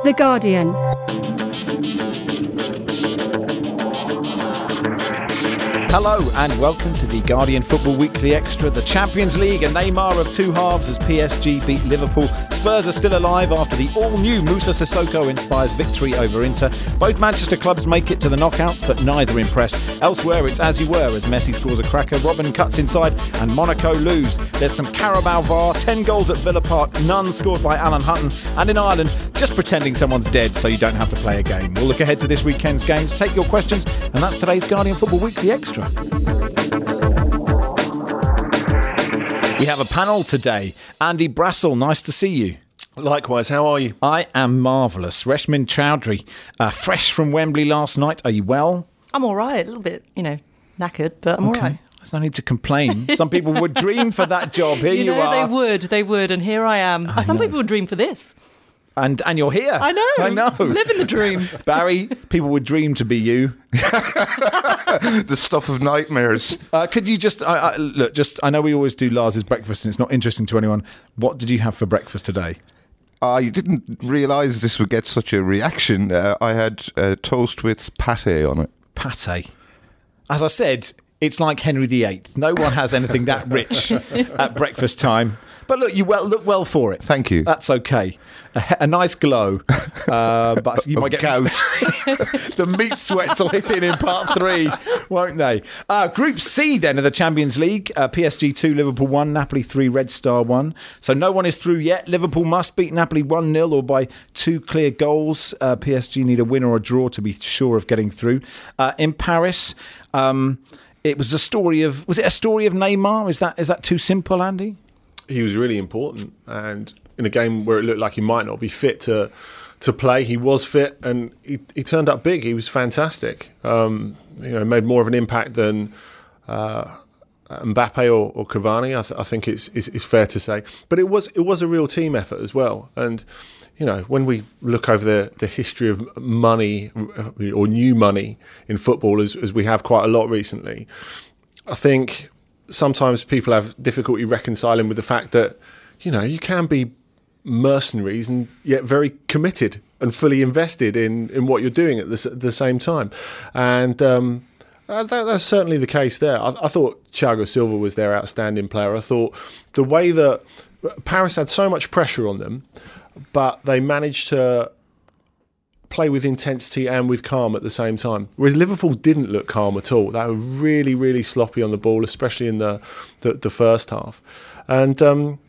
The Guardian. Hello and welcome to the Guardian Football Weekly Extra. The Champions League, a Neymar of two halves as PSG beat Liverpool. Spurs are still alive after the all-new Moussa Sissoko inspires victory over Inter. Both Manchester clubs make it to the knockouts, but neither impress. Elsewhere, it's as you were as Messi scores a cracker, Robben cuts inside and Monaco lose. There's some Carabao VAR, 10 goals at Villa Park, none scored by Alan Hutton. And in Ireland, just pretending someone's dead so you don't have to play a game. We'll look ahead to this weekend's games, take your questions, and that's today's Guardian Football Weekly Extra. We have a panel today. Andy Brassell, nice to see you. Likewise, how are you? I am marvellous. Reshmin Chowdhury, fresh from Wembley last night. Are you well? I'm all right. A little bit, knackered, but I'm all right. There's no need to complain. Some people would dream for that job. Here you are. They would, and here I am. Some people would dream for this. And you're here. I know. Living the dream. Barry, people would dream to be you. The stuff of nightmares. Could you just look? I know we always do Lars's breakfast, and it's not interesting to anyone. What did you have for breakfast today? I didn't realise this would get such a reaction. I had toast with pate on it. Pate. As I said, it's like Henry VIII. No one has anything that rich at breakfast time. But look, you look well for it. Thank you. That's okay. A nice glow. But you might get the meat sweats will hit in part 3, won't they? Group C then of the Champions League. PSG 2, Liverpool 1, Napoli 3, Red Star 1. So no one is through yet. Liverpool must beat Napoli 1-0 or by 2 clear goals. PSG need a win or a draw to be sure of getting through. In Paris, it was a story of Neymar? Is that too simple, Andy? He was really important, and in a game where it looked like he might not be fit to play, he was fit, and he turned up big. He was fantastic. Made more of an impact than Mbappe or Cavani. I think it's fair to say. But it was a real team effort as well. And when we look over the history of money or new money in football, as we have quite a lot recently, I think sometimes people have difficulty reconciling with the fact that, you can be mercenaries and yet very committed and fully invested in what you're doing at the same time. And that's certainly the case there. I thought Thiago Silva was their outstanding player. I thought the way that Paris had so much pressure on them, but they managed to play with intensity and with calm at the same time. Whereas Liverpool didn't look calm at all. They were really, really sloppy on the ball, especially in the first half. And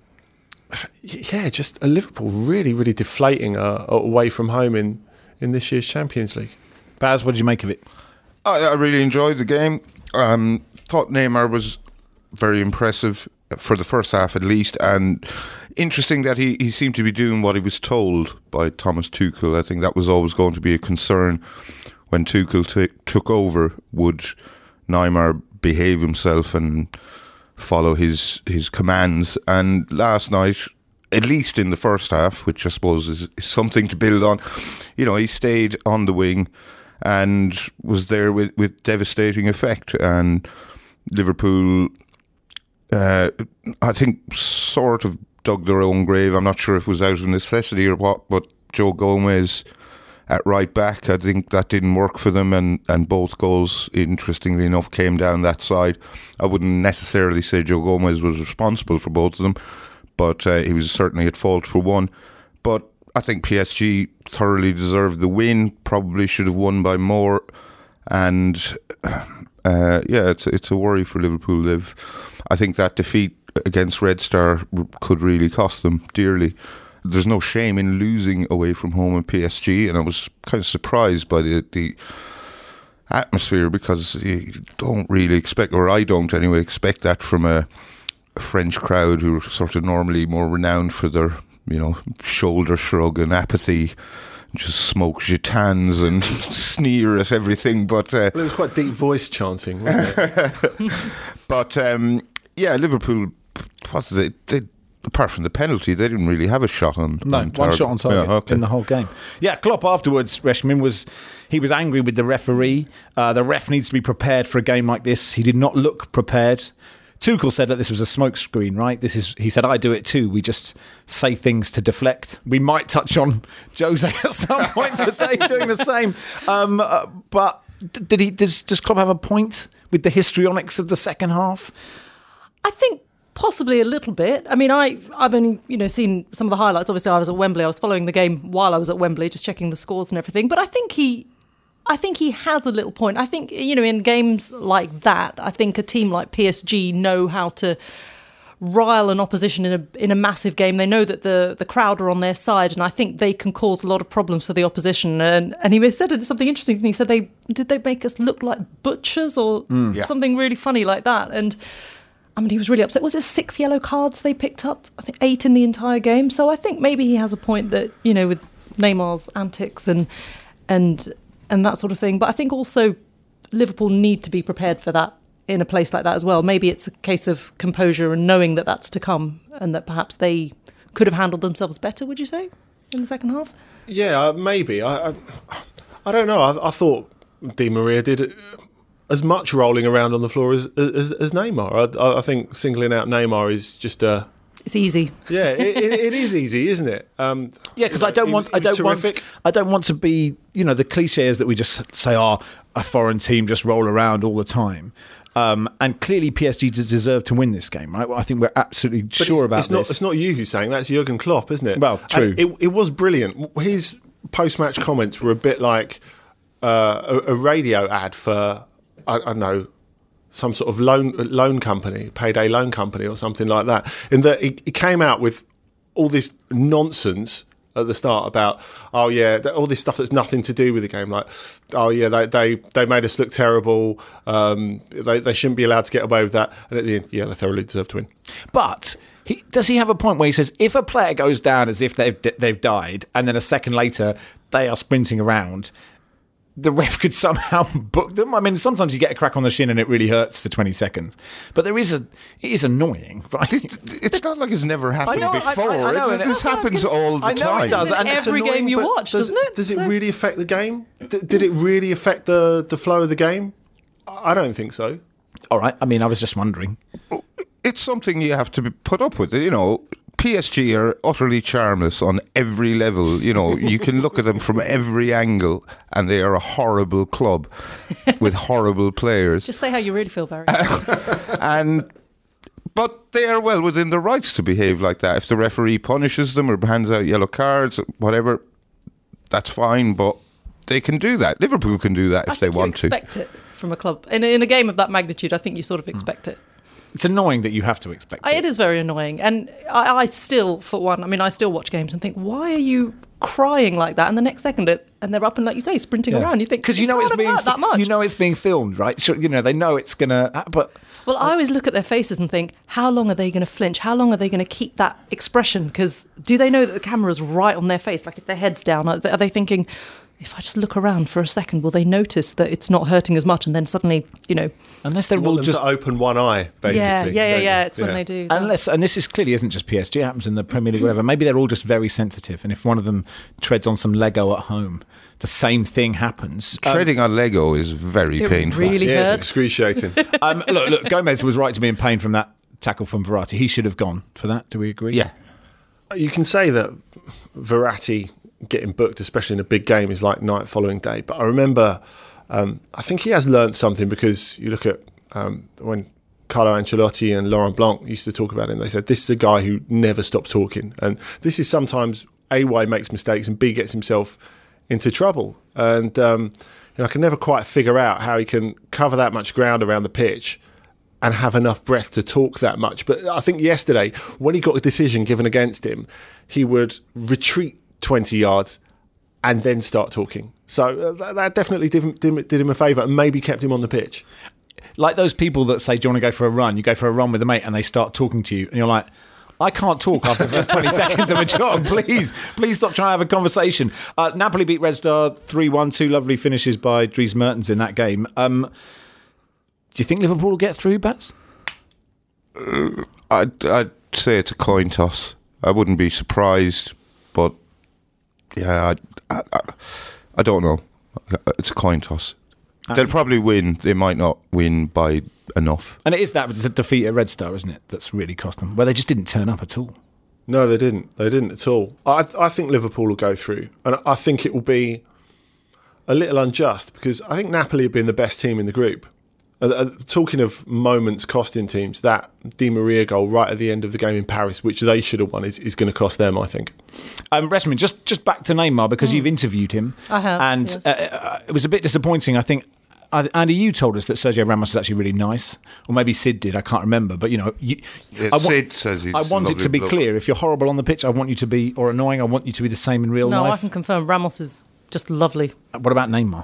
just a Liverpool really, really deflating away from home in this year's Champions League. Baz, what did you make of it? I really enjoyed the game. Thought Neymar was very impressive for the first half at least, and interesting that he seemed to be doing what he was told by Thomas Tuchel. I think that was always going to be a concern when Tuchel took over. Would Neymar behave himself and follow his commands? And last night, at least in the first half, which I suppose is something to build on, he stayed on the wing and was there with devastating effect. And Liverpool, I think, sort of dug their own grave. I'm not sure if it was out of necessity or what, but Joe Gomez at right back, I think that didn't work for them, and both goals, interestingly enough, came down that side. I wouldn't necessarily say Joe Gomez was responsible for both of them, but he was certainly at fault for one. But I think PSG thoroughly deserved the win, probably should have won by more, and it's a worry for Liverpool. I think that defeat against Red Star could really cost them dearly. There's no shame in losing away from home in PSG, and I was kind of surprised by the atmosphere, because you don't really expect, or I don't anyway, expect that from a French crowd who are sort of normally more renowned for their, shoulder shrug and apathy, just smoke gitans and sneer at everything. But it was quite deep voice chanting, wasn't it? But Liverpool, what is it? Apart from the penalty, they didn't really have a shot on. One shot on target in the whole game. Yeah, Klopp afterwards, Reshmin was angry with the referee. The ref needs to be prepared for a game like this. He did not look prepared. Tuchel said that this was a smokescreen, right? He said, I do it too. We just say things to deflect. We might touch on Jose at some point today doing the same. But does Klopp have a point with the histrionics of the second half? I think possibly a little bit. I mean, I've only seen some of the highlights. Obviously, I was at Wembley. I was following the game while I was at Wembley, just checking the scores and everything. But I think he has a little point. I think, in games like that, I think a team like PSG know how to rile an opposition in a massive game. They know that the crowd are on their side, and I think they can cause a lot of problems for the opposition. And he said something interesting. He said, did they make us look like butchers or something really funny like that? And I mean, he was really upset. Was it 6 yellow cards they picked up? I think 8 in the entire game. So I think maybe he has a point that, with Neymar's antics and that sort of thing. But I think also Liverpool need to be prepared for that in a place like that as well. Maybe it's a case of composure and knowing that that's to come, and that perhaps they could have handled themselves better, would you say, in the second half? Yeah, maybe. I don't know. I thought Di Maria did as much rolling around on the floor as Neymar. I think singling out Neymar is just a... It's easy. Yeah, it is easy, isn't it? Yeah, because I don't want to be, the cliche is that we just say, a foreign team just roll around all the time. And clearly PSG deserve to win this game, right? Well, I think we're absolutely sure about this. It's not you who's saying that, it's Jurgen Klopp, isn't it? Well, true. And it was brilliant. His post-match comments were a bit like a radio ad for, I don't know, some sort of loan company, payday loan company or something like that. In that he came out with all this nonsense at the start about, all this stuff that's nothing to do with the game, like, they made us look terrible, they shouldn't be allowed to get away with that, and at the end, they thoroughly deserve to win. But does he have a point where he says, if a player goes down as if they've died, and then a second later they are sprinting around, the ref could somehow book them? I mean, sometimes you get a crack on the shin and it really hurts for 20 seconds. But it is annoying, right? It's not like it's never happened before. I know, this happens all the time. I know it does. And every game you watch, doesn't it? Does it really affect the game? Did it really affect the flow of the game? I don't think so. All right. I mean, I was just wondering. It's something you have to be put up with, PSG are utterly charmless on every level. You can look at them from every angle, and they are a horrible club with horrible players. Just say how you really feel, Barry. But they are well within their rights to behave like that. If the referee punishes them or hands out yellow cards, whatever, that's fine. But they can do that. Liverpool can do that if they want to. You expect it from a club in a game of that magnitude. I think you sort of expect it. It's annoying that you have to expect it. It is very annoying. And I still, for one, I still watch games and think, why are you crying like that? And the next second, and they're up and, like you say, sprinting around. You think, because it's being that much. It's being filmed, right? Sure, they know it's going to... But well, I always look at their faces and think, how long are they going to flinch? How long are they going to keep that expression? Because do they know that the camera's right on their face? Like if their head's down, are they thinking... if I just look around for a second, will they notice that it's not hurting as much? And then suddenly, unless they're all just to open one eye, basically. Yeah. It's when they do that. And this clearly isn't just PSG. It happens in the Premier League, whatever. Maybe they're all just very sensitive, and if one of them treads on some Lego at home, the same thing happens. Treading on Lego is very painful. Really hurts. It's excruciating. Look, Gomez was right to be in pain from that tackle from Verratti. He should have gone for that. Do we agree? Yeah. You can say that Verratti getting booked, especially in a big game, is like night following day. But I remember, I think he has learnt something, because you look at when Carlo Ancelotti and Laurent Blanc used to talk about him, they said, this is a guy who never stops talking. And this is sometimes A, why he makes mistakes, and B, gets himself into trouble. And I can never quite figure out how he can cover that much ground around the pitch and have enough breath to talk that much. But I think yesterday, when he got a decision given against him, he would retreat 20 yards and then start talking. So that definitely did him a favour and maybe kept him on the pitch. Like those people that say, do you want to go for a run? You go for a run with a mate and they start talking to you and you're like, I can't talk after the first 20 seconds of a jog. Please stop trying to have a conversation. Napoli beat Red Star 3-1, 2 lovely finishes by Dries Mertens in that game. Do you think Liverpool will get through, Bats? I'd say it's a coin toss. I wouldn't be surprised, but yeah, I don't know. It's a coin toss. They'll probably win. They might not win by enough. And it is that defeat at Red Star, isn't it, that's really cost them, where they just didn't turn up at all. No, they didn't. They didn't at all. I think Liverpool will go through, and I think it will be a little unjust because I think Napoli have been the best team in the group. Talking of moments costing teams, that Di Maria goal right at the end of the game in Paris, which they should have won, is going to cost them, I think. Reshman, just back to Neymar, because you've interviewed him. I have, and yes. It was a bit disappointing, I think. Andy, you told us that Sergio Ramos is actually really nice, or maybe Sid did. I can't remember, but Sid says he's. I want it to be clear. If you're horrible on the pitch, I want you to be, or annoying, I want you to be the same in real life. No, I can confirm Ramos is just lovely. What about Neymar?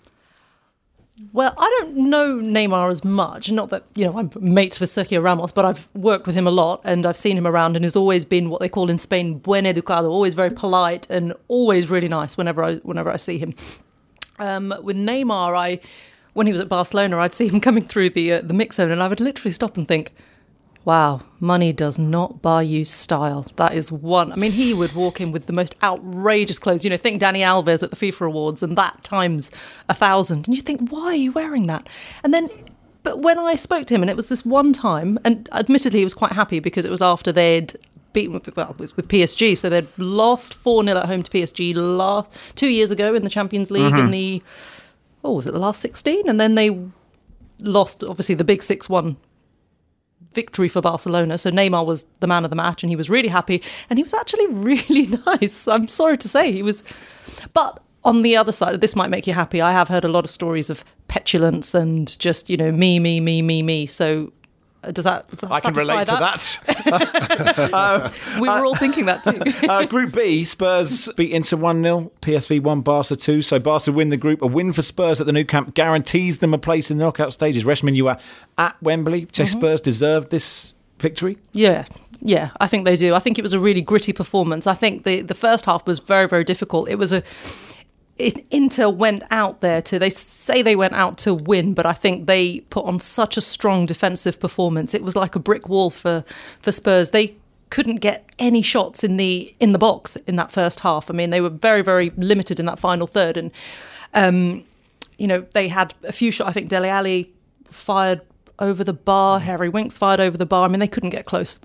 Well, I don't know Neymar as much. Not that, I'm mates with Sergio Ramos, but I've worked with him a lot and I've seen him around, and he's always been what they call in Spain buen educado, always very polite and always really nice whenever I see him. With Neymar, when he was at Barcelona, I'd see him coming through the mix zone and I would literally stop and think, wow, money does not buy you style. That is one. I mean, he would walk in with the most outrageous clothes. Think Dani Alves at the FIFA Awards, and that times 1,000. And you think, why are you wearing that? And then, but when I spoke to him, and it was this one time, and admittedly he was quite happy because it was after they'd beaten, it was with PSG, so they'd lost 4-0 at home to PSG 2 years ago in the Champions League in the, was it the last 16? And then they lost, obviously, the big 6-1 victory for Barcelona. So Neymar was the man of the match and he was really happy and he was actually really nice. I'm sorry to say he was. But on the other side, this might make you happy. I have heard a lot of stories of petulance and just, me. So does that I can relate to that. We were all thinking that too. Group B, Spurs beat Inter 1-0, PSV 1, Barca 2. So Barca win the group. A win for Spurs at the Nou Camp guarantees them a place in the knockout stages. Reshman, you are at Wembley. Do you say Spurs deserved this victory? Yeah, I think they do. I think it was a really gritty performance. I think the first half was very, very difficult. Inter went out there they say they went out to win, but I think they put on such a strong defensive performance. It was like a brick wall for Spurs. They couldn't get any shots in the box in that first half. I mean, they were very, very limited in that final third. And, they had a few shots. I think Dele Alli fired over the bar. Harry Winks fired over the bar. I mean, they couldn't get close.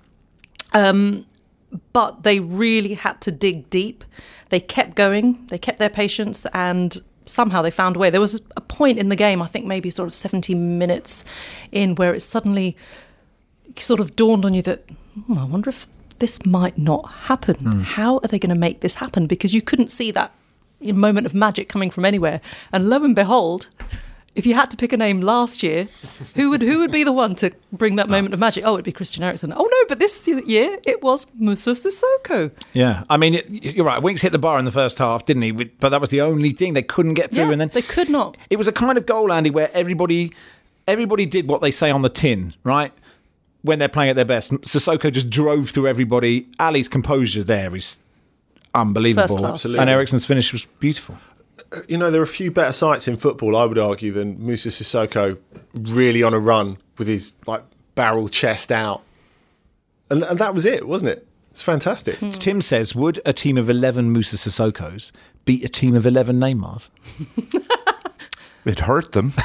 But they really had to dig deep. They kept going, they kept their patience, and somehow they found a way. There was a point in the game, I think maybe sort of 70 minutes in, where it suddenly sort of dawned on you that, I wonder if this might not happen. How are they going to make this happen? Because you couldn't see that moment of magic coming from anywhere. And lo and behold, if you had to pick a name last year, who would be the one to bring that moment of magic? Oh, it'd be Christian Eriksen. Oh no, but this year it was Moussa Sissoko. Yeah, I mean, you're right. Winks hit the bar in the first half, didn't he? But that was the only thing they couldn't get through. Yeah, and then they could not. It was a kind of goal, Andy, where everybody did what they say on the tin, right? When they're playing at their best. Sissoko just drove through everybody. Ali's composure there is unbelievable. First class. And Eriksen's finish was beautiful. There are a few better sights in football, I would argue, than Moussa Sissoko really on a run with his barrel chest out. And that was it, wasn't it? It's fantastic. Tim says, would a team of 11 Moussa Sissokos beat a team of 11 Neymars? It hurt them.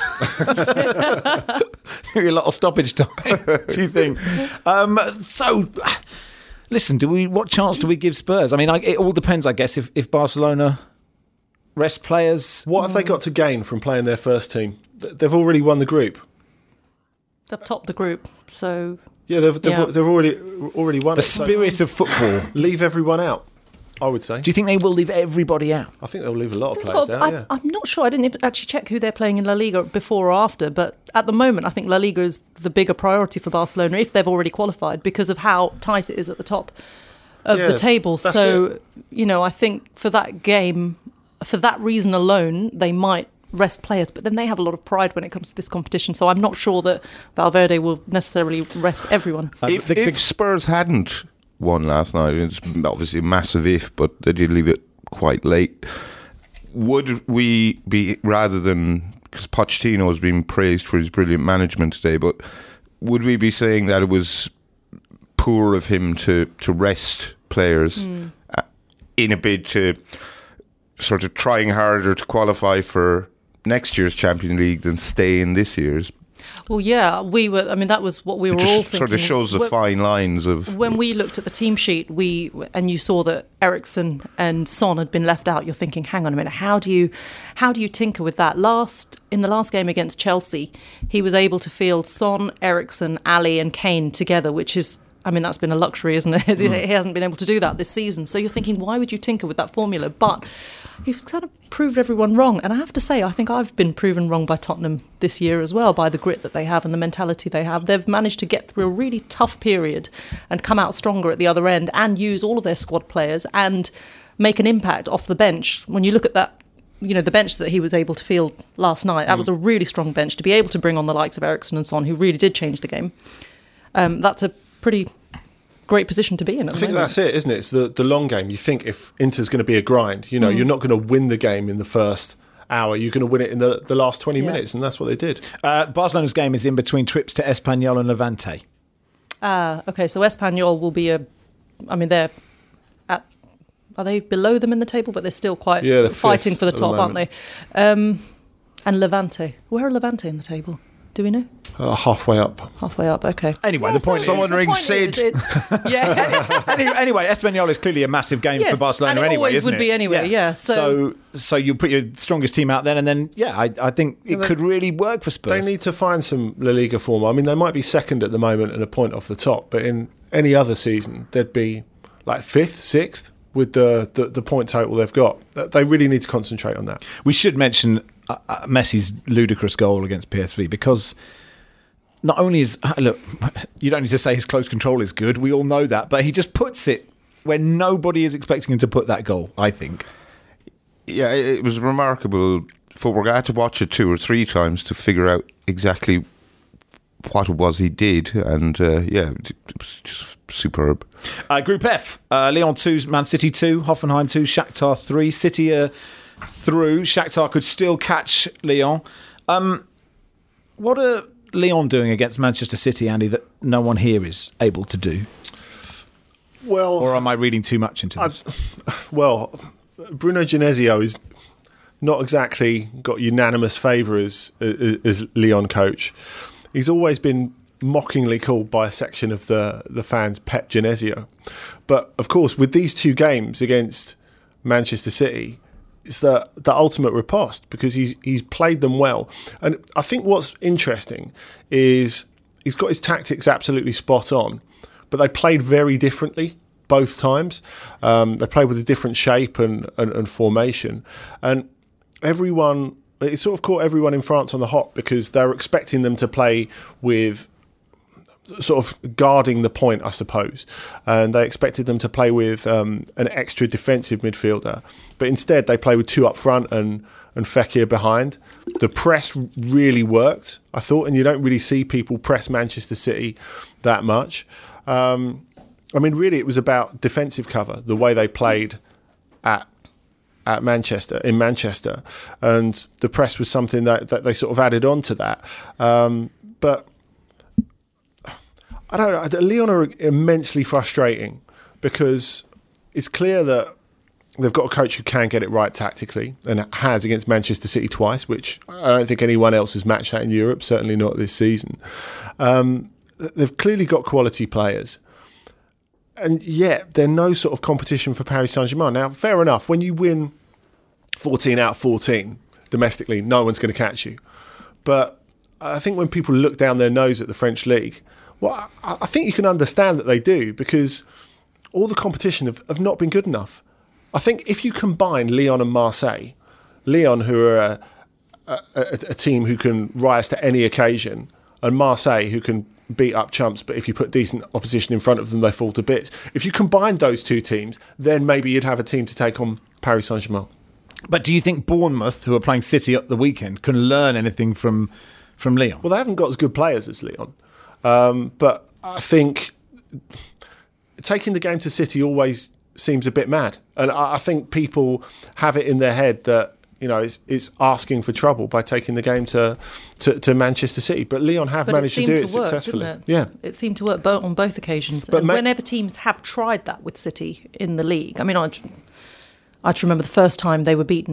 A lot of stoppage time, do you think? Listen, what chance do we give Spurs? I mean, it all depends, I guess, if Barcelona rest players. What have they got to gain from playing their first team? They've already won the group. They've topped the group, so yeah, they've already won. The spirit of football. Leave everyone out, I would say. Do you think they will leave everybody out? I think they'll leave a lot of players out. Yeah, I'm not sure. I didn't actually check who they're playing in La Liga before or after, but at the moment, I think La Liga is the bigger priority for Barcelona if they've already qualified because of how tight it is at the top of the table. So, I think for that game, for that reason alone, they might rest players, but then they have a lot of pride when it comes to this competition. So I'm not sure that Valverde will necessarily rest everyone. If Spurs hadn't won last night, it's obviously a massive if, but they did leave it quite late. Would we be, rather than, because Pochettino has been praised for his brilliant management today, but would we be saying that it was poor of him to rest players in a bid to sort of trying harder to qualify for next year's Champions League than stay in this year's? Well, yeah, we were. I mean, that was what we were all thinking. Sort of shows the fine lines of when we looked at the team sheet. And you saw that Eriksen and Son had been left out. You're thinking, hang on a minute, how do you tinker with that? In the last game against Chelsea, he was able to field Son, Eriksen, Ali, and Kane together, which is. I mean, that's been a luxury, isn't it? He hasn't been able to do that this season. So you're thinking, why would you tinker with that formula? But he's kind of proved everyone wrong. And I have to say, I think I've been proven wrong by Tottenham this year as well, by the grit that they have and the mentality they have. They've managed to get through a really tough period and come out stronger at the other end and use all of their squad players and make an impact off the bench. When you look at that, the bench that he was able to field last night, that was a really strong bench to be able to bring on the likes of Eriksen and Son, who really did change the game. That's a pretty great position to be in. I think that's it, isn't it? It's the long game. You think if Inter's going to be a grind, you're not going to win the game in the first hour. You're going to win it in the last 20 minutes, and that's what they did. Barcelona's game is in between trips to Espanyol and Levante. Okay, so Espanyol will be are they below them in the table? But they're still quite fighting for the top, aren't they? And Levante. Where are Levante in the table? Do we know? Halfway up. Halfway up, okay. Anyway, the point is... Someone ring Sid. Yeah. Anyway, Espanyol is clearly a massive game for Barcelona anyway, isn't it? And it always would be anyway, yeah. So you put your strongest team out then, and then, I think it could really work for Spurs. They need to find some La Liga form. I mean, they might be second at the moment and a point off the top, but in any other season, they'd be like 5th, 6th with the point total they've got. They really need to concentrate on that. We should mention Messi's ludicrous goal against PSV, because not only is look, you don't need to say his close control is good, we all know that, but he just puts it where nobody is expecting him to put that goal, I think. Yeah, it was remarkable footwork. I had to watch it 2 or 3 times to figure out exactly what it was he did, and it was just superb. Group F, Lyon 2, Man City 2, Hoffenheim 2, Shakhtar 3. City through. Shakhtar could still catch Lyon. What are Lyon doing against Manchester City, Andy, that no one here is able to do? Well, or am I reading too much into this? Bruno Genesio is not exactly got unanimous favour as Lyon coach. He's always been mockingly called by a section of the fans Pep Genesio. But of course, with these 2 games against Manchester City, it's the ultimate riposte, because he's played them well. And I think what's interesting is he's got his tactics absolutely spot on, but they played very differently both times. They played with a different shape and formation. And it sort of caught everyone in France on the hop, because they were expecting them to play with sort of guarding the point, I suppose. And they expected them to play with an extra defensive midfielder. But instead, they play with 2 up front and Fekir behind. The press really worked, I thought, and you don't really see people press Manchester City that much. I mean, really, it was about defensive cover, the way they played in Manchester, and the press was something that they sort of added on to that. But I don't know, Lyon are immensely frustrating, because it's clear that they've got a coach who can get it right tactically, and has against Manchester City twice, which I don't think anyone else has matched that in Europe, certainly not this season. They've clearly got quality players, and yet they're no sort of competition for Paris Saint-Germain. Now, fair enough, when you win 14 out of 14 domestically, no one's going to catch you. But I think when people look down their nose at the French league, well, I think you can understand that they do, because all the competition have not been good enough. I think if you combine Lyon and Marseille, Lyon, who are a team who can rise to any occasion, and Marseille, who can beat up chumps, but if you put decent opposition in front of them, they fall to bits. If you combine those 2 teams, then maybe you'd have a team to take on Paris Saint-Germain. But do you think Bournemouth, who are playing City at the weekend, can learn anything from Lyon? Well, they haven't got as good players as Lyon. But I think taking the game to City always seems a bit mad. And I think people have it in their head that, it's asking for trouble by taking the game to Manchester City. But Lyon have managed to do it successfully. Didn't it? Yeah. It seemed to work on both occasions. But whenever teams have tried that with City in the league, I mean, I remember the first time they were beaten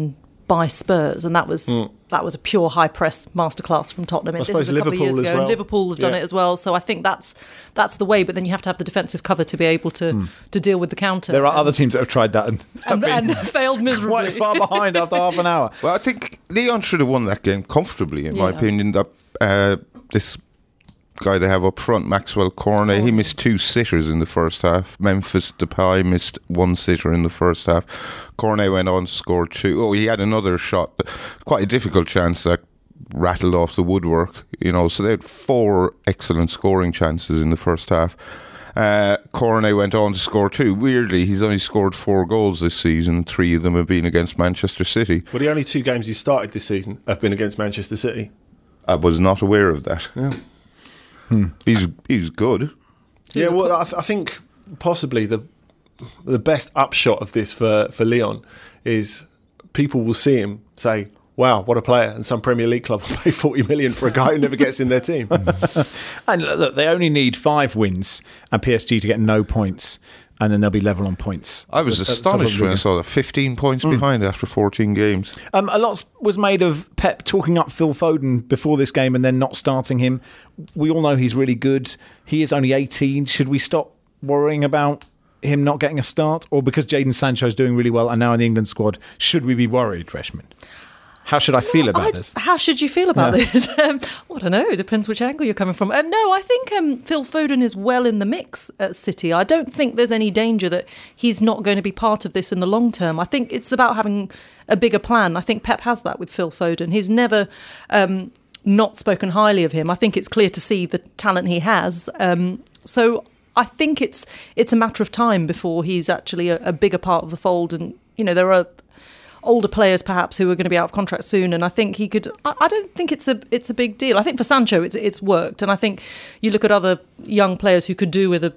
by Spurs, and that was a pure high press masterclass from Tottenham. This is a couple of years ago, and Liverpool have done it as well. So I think that's the way. But then you have to have the defensive cover to be able to deal with the counter. There are other teams that have tried that and failed miserably. Quite far behind after half an hour. Well, I think Lyon should have won that game comfortably, in my opinion. That this guy they have up front, Maxwell Cornet, he missed 2 sitters in the first half. Memphis Depay missed 1 sitter in the first half. Cornet went on to score 2. Oh, he had another shot, quite a difficult chance that rattled off the woodwork. So they had 4 excellent scoring chances in the first half. Cornet went on to score 2. Weirdly, he's only scored 4 goals this season. 3 of them have been against Manchester City. Well, the only 2 games he started this season have been against Manchester City. I was not aware of that. Yeah. He's good. Yeah, well, I think possibly the best upshot of this for Lyon is people will see him say, wow, what a player, and some Premier League club will pay 40 million for a guy who never gets in their team. And look, they only need 5 wins and PSG to get no points, and then they'll be level on points. I was astonished when I saw that 15 points behind after 14 games. A lot was made of Pep talking up Phil Foden before this game and then not starting him. We all know he's really good. He is only 18. Should we stop worrying about him not getting a start? Or because Jadon Sancho's doing really well and now in the England squad, should we be worried, Reshman? How should I feel about this? How should you feel about this? I don't know. It depends which angle you're coming from. No, I think Phil Foden is well in the mix at City. I don't think there's any danger that he's not going to be part of this in the long term. I think it's about having a bigger plan. I think Pep has that with Phil Foden. He's never not spoken highly of him. I think it's clear to see the talent he has. So I think it's a matter of time before he's actually a bigger part of the fold. And, there are older players perhaps who are going to be out of contract soon, and I think he could. I don't think it's a big deal. I think for Sancho it's worked, and I think you look at other young players who could do with a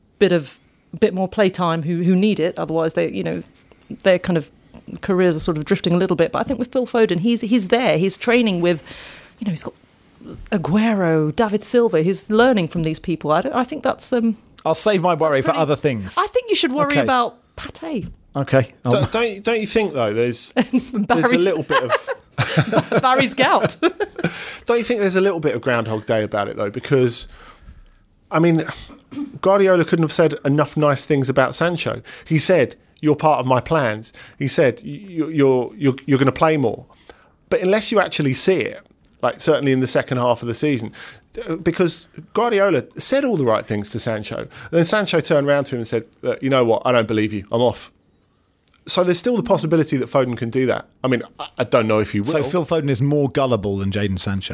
bit more playtime who need it. Otherwise, their kind of careers are sort of drifting a little bit. But I think with Phil Foden, he's there. He's training with, he's got Aguero, David Silva. He's learning from these people. I think that's. I'll save my worry for other things. I think you should worry about Pate. Okay. Don't you think though? There's a little bit of Barry's gout. Don't you think there's a little bit of Groundhog Day about it though? Because Guardiola couldn't have said enough nice things about Sancho. He said, "You're part of my plans." He said, "You're going to play more," but unless you actually see it, like certainly in the second half of the season, because Guardiola said all the right things to Sancho, and then Sancho turned around to him and said, "You know what? I don't believe you. I'm off." So there's still the possibility that Foden can do that. I don't know if he will. So Phil Foden is more gullible than Jadon Sancho.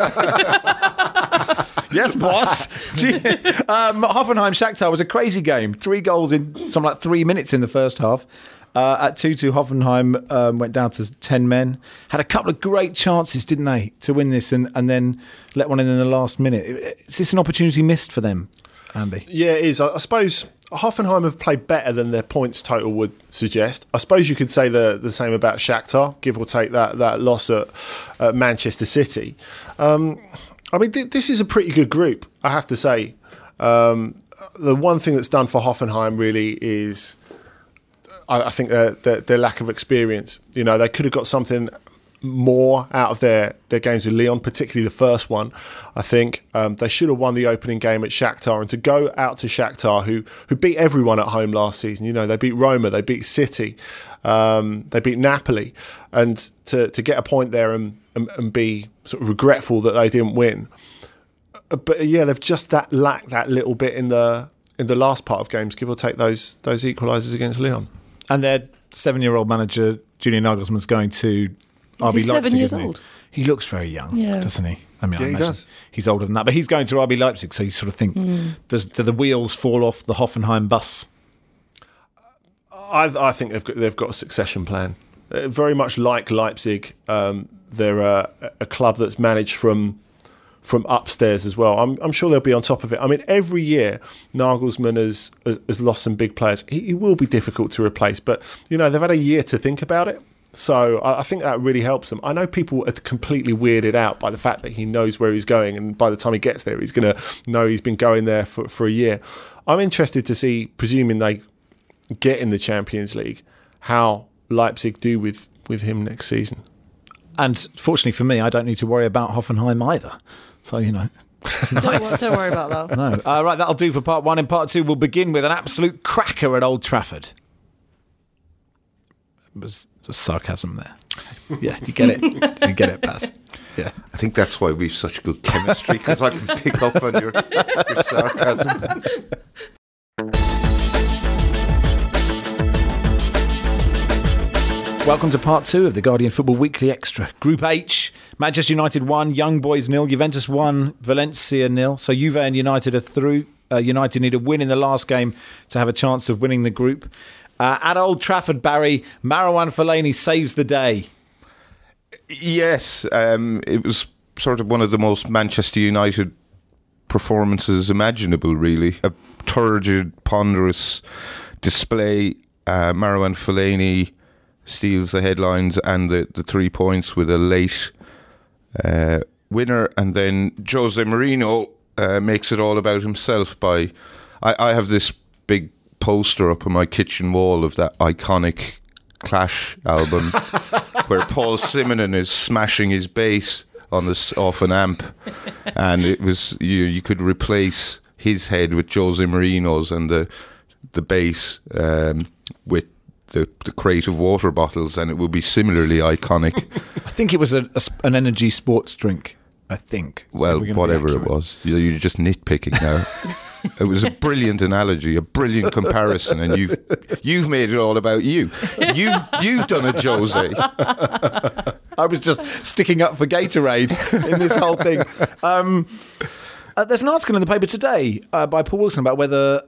Yes, boss. Hoffenheim Shakhtar was a crazy game. 3 goals in something like 3 minutes in the first half. At 2-2, Hoffenheim went down to 10 men. Had a couple of great chances, didn't they, to win this, and then let one in the last minute. Is this an opportunity missed for them, Andy? Yeah, it is. I suppose Hoffenheim have played better than their points total would suggest. I suppose you could say the same about Shakhtar, give or take that loss at Manchester City. This is a pretty good group, I have to say. The one thing that's done for Hoffenheim really is, I think, their lack of experience. They could have got something more out of their games with Lyon, particularly the first one. I think they should have won the opening game at Shakhtar, and to go out to Shakhtar, who beat everyone at home last season. They beat Roma, they beat City, they beat Napoli, and to get a point there and be sort of regretful that they didn't win. But yeah, they've just lacked that little bit in the last part of games, give or take those equalisers against Lyon. And their 7-year-old manager Julian Nagelsmann's going to RB Leipzig. 7 years old. He looks very young, doesn't he? I Yeah, he does. He's older than that, but he's going to RB Leipzig, so you sort of think, do the wheels fall off the Hoffenheim bus? I think they've got a succession plan. Very much like Leipzig, they're a club that's managed from upstairs as well. I'm sure they'll be on top of it. Every year Nagelsmann has lost some big players. He will be difficult to replace, but they've had a year to think about it. So I think that really helps them. I know people are completely weirded out by the fact that he knows where he's going, and by the time he gets there, he's going to know he's been going there for a year. I'm interested to see, presuming they get in the Champions League, how Leipzig do with with him next season. And fortunately for me, I don't need to worry about Hoffenheim either. So, you know, it's nice. Don't worry about that. No. Right, that'll do for part one. In part two, we'll begin with an absolute cracker at Old Trafford. There's sarcasm there. Yeah, you get it. You get it, Baz. Yeah. I think that's why we've such good chemistry, because I can pick up on your sarcasm. Welcome to part two of the Guardian Football Weekly Extra. Group H, Manchester United 1, Young Boys 0, Juventus 1, Valencia 0. So Juve and United are through. United need a win in the last game to have a chance of winning the group. At Old Trafford, Barry, Marouane Fellaini saves the day. Yes, it was sort of one of the most Manchester United performances imaginable, really. A turgid, ponderous display. Marouane Fellaini steals the headlines and the 3 points with a late winner, and then Jose Mourinho makes it all about himself by... I have this big poster up on my kitchen wall of that iconic Clash album where Paul Simonon is smashing his bass on this off an amp, and it was you could replace his head with Jose Mourinho's and the bass with the crate of water bottles, and it would be similarly iconic. I think it was an energy sports drink. I think. Well, whatever it was, you're just nitpicking now. It was a brilliant analogy, a brilliant comparison, and you've made it all about you. You've done a Jose. I was just sticking up for Gatorade in this whole thing. There's an article in the paper today by Paul Wilson about whether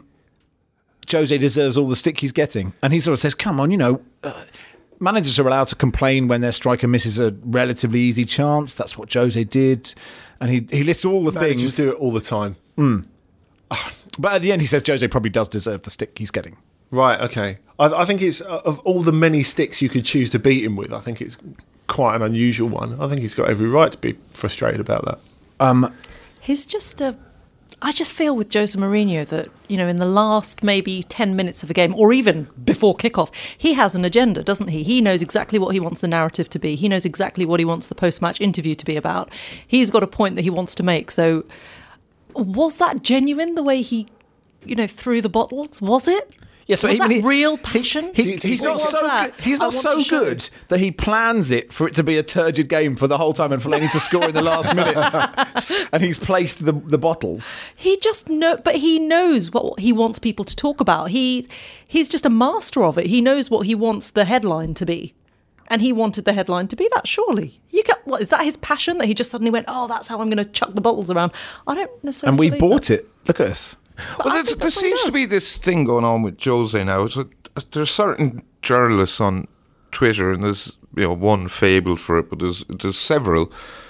Jose deserves all the stick he's getting, and he sort of says, "Come on, managers are allowed to complain when their striker misses a relatively easy chance. That's what Jose did," and he lists all the things. Managers do it all the time. But at the end, he says Jose probably does deserve the stick he's getting. Right, okay. I think it's, of all the many sticks you could choose to beat him with, I think it's quite an unusual one. I think he's got every right to be frustrated about that. He's just I just feel with Jose Mourinho that, in the last maybe 10 minutes of a game, or even before kickoff, he has an agenda, doesn't he? He knows exactly what he wants the narrative to be. He knows exactly what he wants the post-match interview to be about. He's got a point that he wants to make. So was that genuine, the way he, threw the bottles? Was it? Yes, but was that real passion? He's not so good that he plans it for it to be a turgid game for the whole time and Fellaini to score in the last minute, and he's placed the bottles. He just but he knows what he wants people to talk about. He's just a master of it. He knows what he wants the headline to be. And he wanted the headline to be that, surely. What, is that his passion, that he just suddenly went, oh, that's how I'm going to chuck the bottles around? I don't necessarily And we bought it. Look at us. Well, there seems to be this thing going on with Jose now. There's certain journalists on Twitter, and there's one fabled for it, but there's several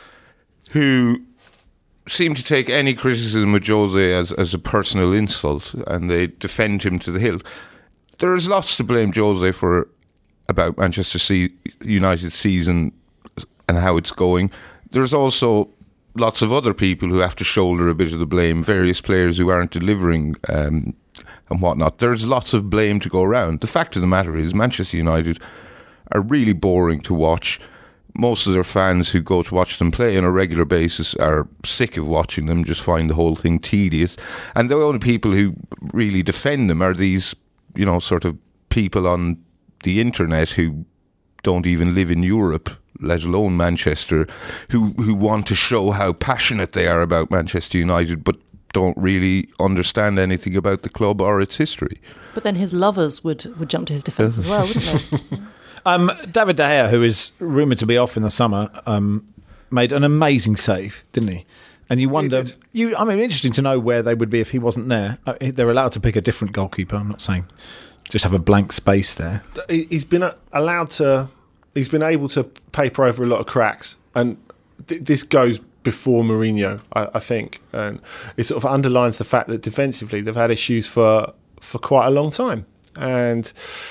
who seem to take any criticism of Jose as a personal insult, and they defend him to the hilt. There is lots to blame Jose for about Manchester United season and how it's going. There's also lots of other people who have to shoulder a bit of the blame, various players who aren't delivering and whatnot. There's lots of blame to go around. The fact of the matter is Manchester United are really boring to watch. Most of their fans who go to watch them play on a regular basis are sick of watching them, just find the whole thing tedious. And the only people who really defend them are these, sort of people on the internet who don't even live in Europe, let alone Manchester, who want to show how passionate they are about Manchester United, but don't really understand anything about the club or its history. But then his lovers would jump to his defence as well, wouldn't they? David De Gea, who is rumoured to be off in the summer, made an amazing save, didn't he? And you wonder, interesting to know where they would be if he wasn't there. They're allowed to pick a different goalkeeper. I'm not saying just have a blank space there. He's been he's been able to paper over a lot of cracks, and this goes before Mourinho, I think, and it sort of underlines the fact that defensively they've had issues for quite a long time. And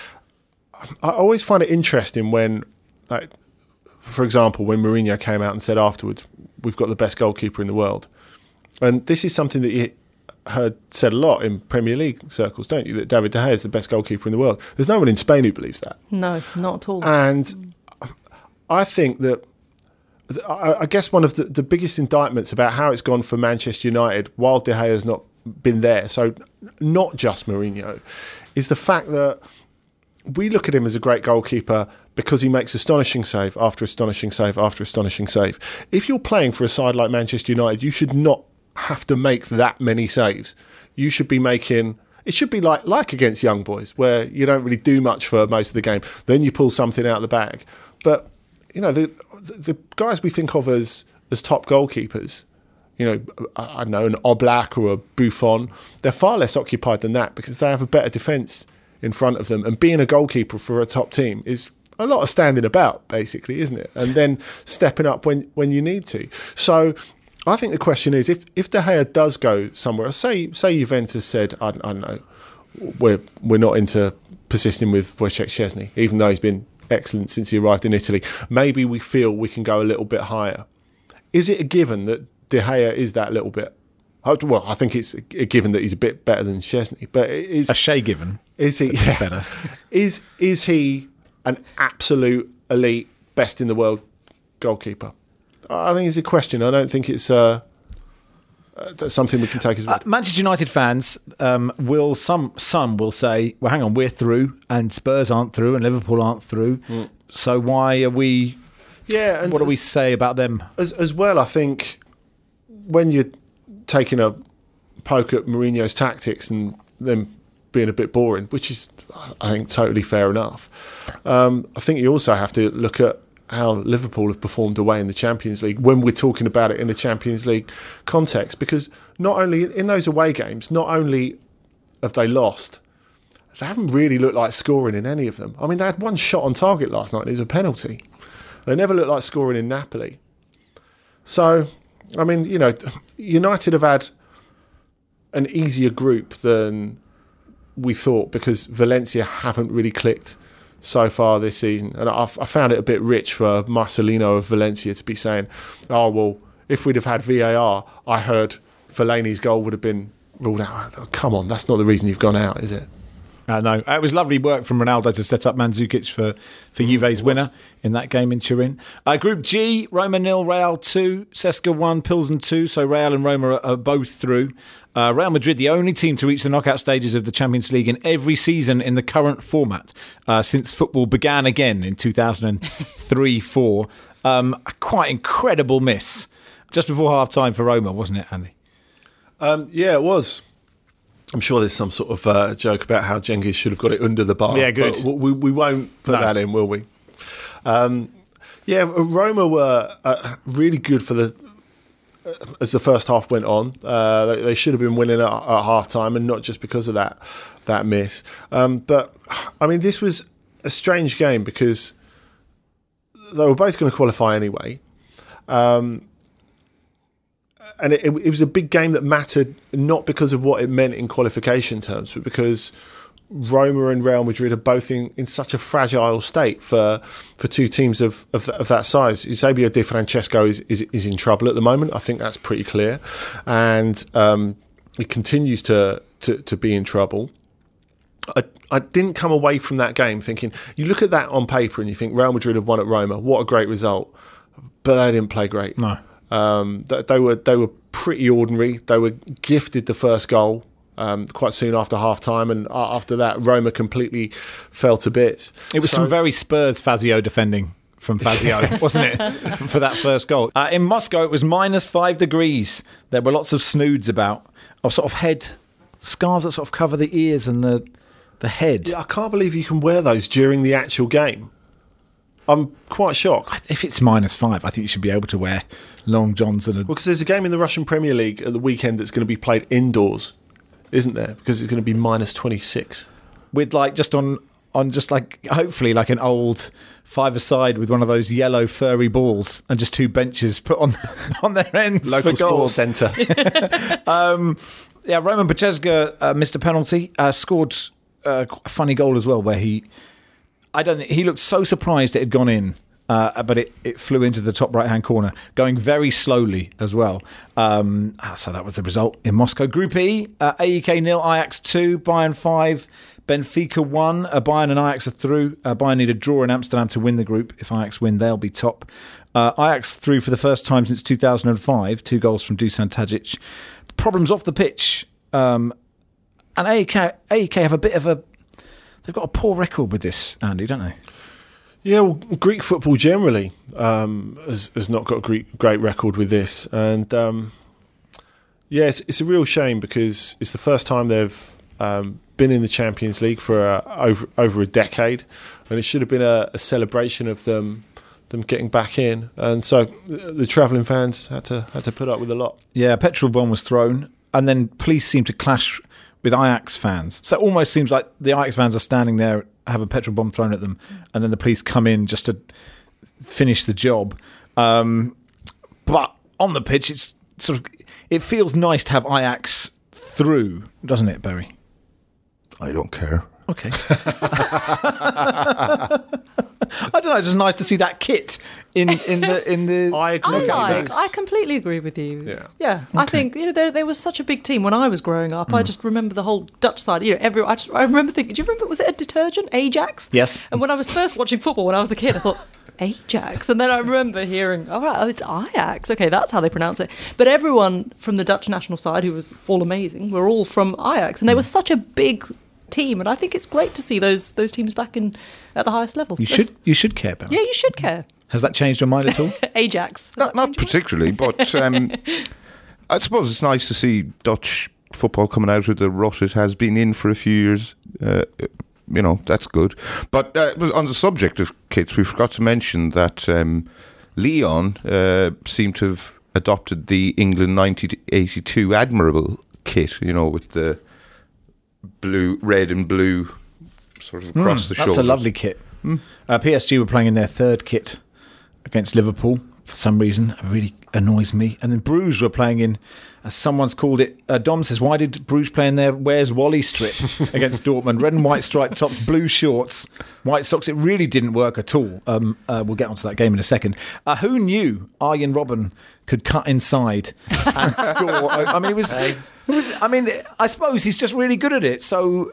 I always find it interesting when, for example, when Mourinho came out and said afterwards, we've got the best goalkeeper in the world. And this is something that heard said a lot in Premier League circles, don't you, that David De Gea is the best goalkeeper in the world. There's no one in Spain who believes that. No, not at all. And I think that, I guess one of the biggest indictments about how it's gone for Manchester United while De Gea has not been there, so not just Mourinho, is the fact that we look at him as a great goalkeeper because he makes astonishing save after astonishing save after astonishing save. If you're playing for a side like Manchester United, you should not have to make that many saves. You should be making... It should be like against Young Boys, where you don't really do much for most of the game. Then you pull something out of the bag. But, the guys we think of as top goalkeepers, I don't know, an Oblak or a Buffon, they're far less occupied than that because they have a better defence in front of them. And being a goalkeeper for a top team is a lot of standing about, basically, isn't it? And then stepping up when you need to. So I think the question is, if De Gea does go somewhere, say Juventus said, I don't know, we're not into persisting with Wojciech Szczesny, even though he's been excellent since he arrived in Italy. Maybe we feel we can go a little bit higher. Is it a given that De Gea is that little bit? Well, I think it's a given that he's a bit better than Szczesny, but is a Shea given? Is he better? Is he an absolute elite, best in the world goalkeeper? I think it's a question. I don't think it's that's something we can take as well. Manchester United fans will some will say, well, hang on, we're through, and Spurs aren't through, and Liverpool aren't through. So why are we? Yeah, and what do we say about them? As well, I think when you're taking a poke at Mourinho's tactics and them being a bit boring, which is, I think, totally fair enough. I think you also have to look at how Liverpool have performed away in the Champions League when we're talking about it in a Champions League context, because not only in those away games, not only have they lost, they haven't really looked like scoring in any of them. I mean, they had one shot on target last night and it was a penalty. They never looked like scoring in Napoli. So, I mean, United have had an easier group than we thought because Valencia haven't really clicked so far this season. And I found it a bit rich for Marcelino of Valencia to be saying, oh, well, if we'd have had VAR, I heard Fellaini's goal would have been ruled out. Oh, come on, that's not the reason you've gone out, is it? No, it was lovely work from Ronaldo to set up Mandzukic for Juve's winner in that game in Turin. Group G, Roma 0, Real 2, Cesca 1, Pilsen 2, so Real and Roma are both through. Real Madrid, the only team to reach the knockout stages of the Champions League in every season in the current format since football began again in 2003-04. A quite incredible miss just before half-time for Roma, wasn't it, Andy? Yeah, it was. I'm sure there's some sort of joke about how Cengiz should have got it under the bar. Yeah, good. But we won't put that in, will we? Roma were really good for as the first half went on. They should have been winning at half time, and not just because of that miss. But I mean, this was a strange game because they were both going to qualify anyway. And it was a big game that mattered, not because of what it meant in qualification terms, but because Roma and Real Madrid are both in such a fragile state for two teams of that size. Eusebio Di Francesco is in trouble at the moment. I think that's pretty clear. And he continues to be in trouble. I didn't come away from that game thinking, you look at that on paper and you think Real Madrid have won at Roma, what a great result. But they didn't play great. No. They were pretty ordinary. They were gifted the first goal quite soon after half time, and after that Roma completely fell to bits. It was some very Spurs Fazio defending from Fazio, wasn't it, for that first goal. In Moscow it was -5 degrees. There were lots of snoods about, of sort of head scarves that sort of cover the ears and the head. Yeah, I can't believe you can wear those during the actual game. I'm quite shocked. If it's -5, I think you should be able to wear long johns and because there's a game in the Russian Premier League at the weekend that's going to be played indoors, isn't there? Because it's going to be -26 with like just on just like hopefully like an old five-a-side with one of those yellow furry balls and just two benches put on their ends. Local for goals. sports centre. Roman Bachezga missed a penalty. Scored a funny goal as well, where he looked so surprised it had gone in but it flew into the top right-hand corner, going very slowly as well. So that was the result in Moscow. Group E, AEK 0, Ajax 2, Bayern 5, Benfica 1. Bayern and Ajax are through. Bayern need a draw in Amsterdam to win the group. If Ajax win, they'll be top. Ajax through for the first time since 2005, 2 goals from Dusan Tadic. Problems off the pitch. And AEK have a bit of a... They've got a poor record with this, Andy, don't they? Yeah, well, Greek football generally has not got a great record with this. And, it's a real shame because it's the first time they've been in the Champions League for over a decade. And it should have been a celebration of them getting back in, and so the travelling fans had to put up with a lot. Yeah, a petrol bomb was thrown, and then police seemed to clash with Ajax fans. So it almost seems like the Ajax fans are standing there, have a petrol bomb thrown at them, and then the police come in just to finish the job. But on the pitch, it's it feels nice to have Ajax through, doesn't it, Barry? I don't care. Okay. I don't know. It's just nice to see that kit in the. I completely agree with you. Yeah. Okay. I think they were such a big team when I was growing up. I just remember the whole Dutch side. I remember thinking. Do you remember? Was it a detergent, Ajax? Yes. And when I was first watching football when I was a kid, I thought Ajax, and then I remember hearing, it's Ajax. Okay, that's how they pronounce it. But everyone from the Dutch national side, who was all amazing, were all from Ajax, and they were such a big team, and I think it's great to see those teams back at the highest level. You should care about it. Yeah, you should care. Has that changed your mind at all? Ajax. Not particularly, but I suppose it's nice to see Dutch football coming out of the rut it has been in for a few years. That's good. But on the subject of kits, we forgot to mention that Lyon seemed to have adopted the England 1982 Admirable kit, with the red and blue sort of across the shoulders. That's a lovely kit. PSG were playing in their third kit against Liverpool for some reason. It really annoys me. And then Bruges were playing in, as someone's called it, Dom says, why did Bruges play in their Where's Wally strip against Dortmund? Red and white striped tops, blue shorts, white socks. It really didn't work at all. We'll get onto that game in a second. Who knew Arjen Robben could cut inside and score? I suppose he's just really good at it. So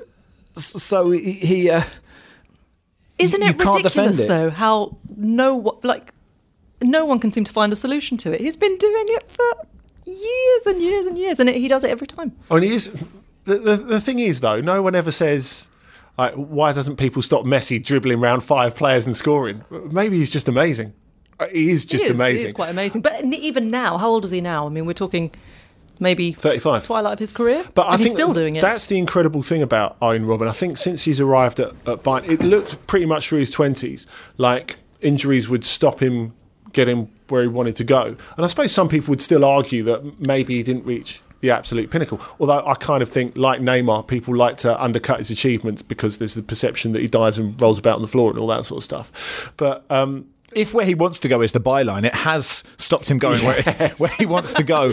he isn't it ridiculous though how no one can seem to find a solution to it? He's been doing it for years and years and years, and he does it every time. I mean, the thing is though, no one ever says, why doesn't people stop Messi dribbling around 5 players and scoring? Maybe he's just amazing. He is amazing. He is quite amazing. But even now, how old is he now? I mean, we're talking maybe 35, twilight of his career, but I think he's still doing it. That's the incredible thing about Arjen Robben. I think since he's arrived at Bayern, it looked pretty much through his 20s like injuries would stop him getting where he wanted to go. And I suppose some people would still argue that maybe he didn't reach the absolute pinnacle. Although I kind of think, like Neymar, people like to undercut his achievements because there's the perception that he dives and rolls about on the floor and all that sort of stuff. But if where he wants to go is the byline, it has stopped him going where he wants to go.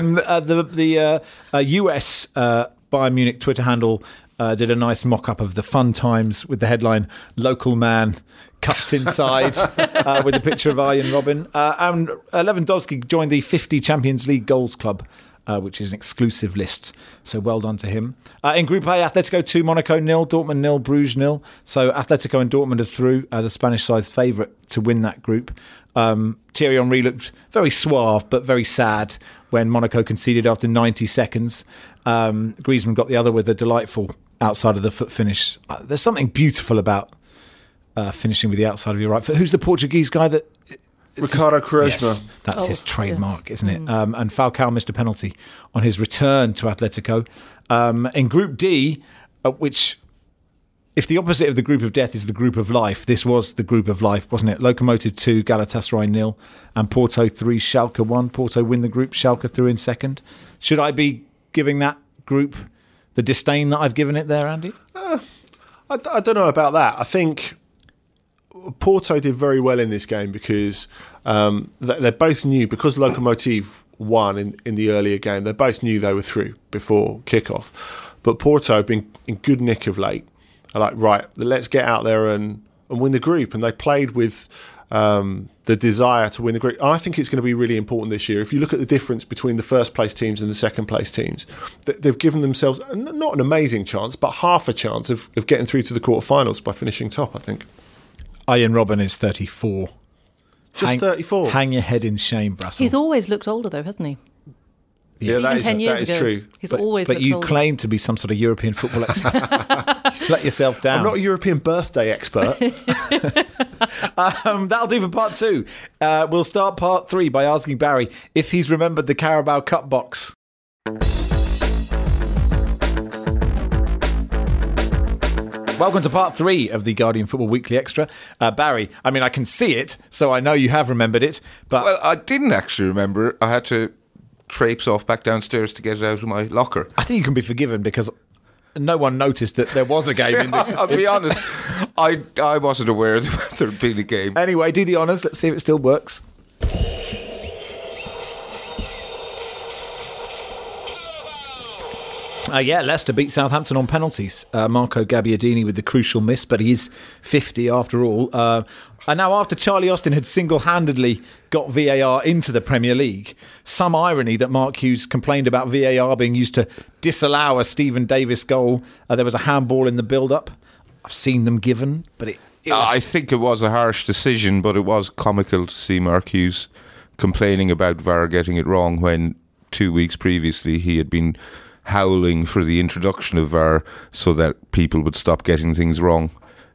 The US Bayern Munich Twitter handle did a nice mock-up of the fun times with the headline, "Local man cuts inside," with a picture of Arjen Robben. And Lewandowski joined the 50 Champions League goals club, which is an exclusive list. So well done to him. In Group A, Atletico 2, Monaco 0, Dortmund 0, Bruges 0. So Atletico and Dortmund are through. The Spanish side's favourite to win that group. Thierry Henry looked very suave but very sad when Monaco conceded after 90 seconds. Griezmann got the other with a delightful outside of the foot finish. There's something beautiful about finishing with the outside of your right foot. Who's the Portuguese guy that... Ricardo Quaresma. Yes, that's his trademark, isn't it? And Falcao missed a penalty on his return to Atletico. In Group D, which, if the opposite of the group of death is the group of life, this was the group of life, wasn't it? Lokomotiv 2, Galatasaray 0, and Porto 3, Schalke 1. Porto win the group, Schalke through in second. Should I be giving that group the disdain that I've given it there, Andy? I don't know about that. I think Porto did very well in this game because they both knew, because Lokomotiv won in the earlier game, they both knew they were through before kickoff. But Porto have been in good nick of late. Are like, right, let's get out there and win the group. And they played with the desire to win the group. I think it's going to be really important this year. If you look at the difference between the first place teams and the second place teams, they've given themselves not an amazing chance, but half a chance of getting through to the quarterfinals by finishing top, I think. Ian Robben is 34. Just 34. Hang your head in shame, Brassel. He's always looked older, though, hasn't he? Yeah, Even 10 years that is ago, true. He's always But looked you older. claim to be some sort of European football expert. Let yourself down. I'm not a European birthday expert. That'll do for part 2. We'll start part 3 by asking Barry if he's remembered the Carabao Cup box. Welcome to part 3 of the Guardian Football Weekly Extra. Barry, I mean, I can see it, so I know you have remembered it. But Well, I didn't actually remember it. I had to traipse off back downstairs to get it out of my locker. I think you can be forgiven because no one noticed that there was a game in the... I'll be honest, I wasn't aware that there had been a game. Anyway, do the honours. Let's see if it still works. Leicester beat Southampton on penalties. Marco Gabbiadini with the crucial miss, but he is 50 after all. And now after Charlie Austin had single-handedly got VAR into the Premier League, some irony that Mark Hughes complained about VAR being used to disallow a Stephen Davis goal. There was a handball in the build-up. I've seen them given, but it was... I think it was a harsh decision, but it was comical to see Mark Hughes complaining about VAR getting it wrong when 2 weeks previously he had been howling for the introduction of VAR so that people would stop getting things wrong.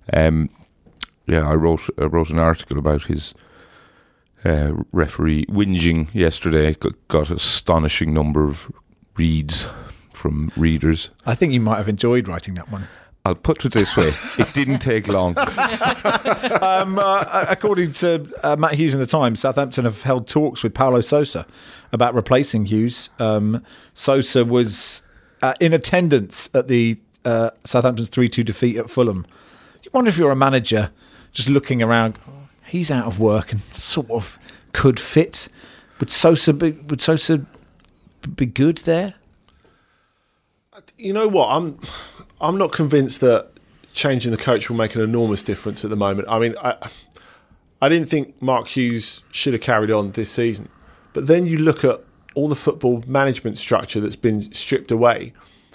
I wrote an article about his referee whinging yesterday. Got an astonishing number of reads from readers. I think you might have enjoyed writing that one. I'll put it this way, it didn't take long. According to Matt Hughes in the Times, Southampton have held talks with Paulo Sousa about replacing Hughes. Sousa was in attendance at the Southampton's 3-2 defeat at Fulham. You wonder if you're a manager just looking around, he's out of work and sort of could fit. Would Sousa be good there? You know what? I'm not convinced that changing the coach will make an enormous difference at the moment. I mean, I didn't think Mark Hughes should have carried on this season. But then you look at all the football management structure that's been stripped away,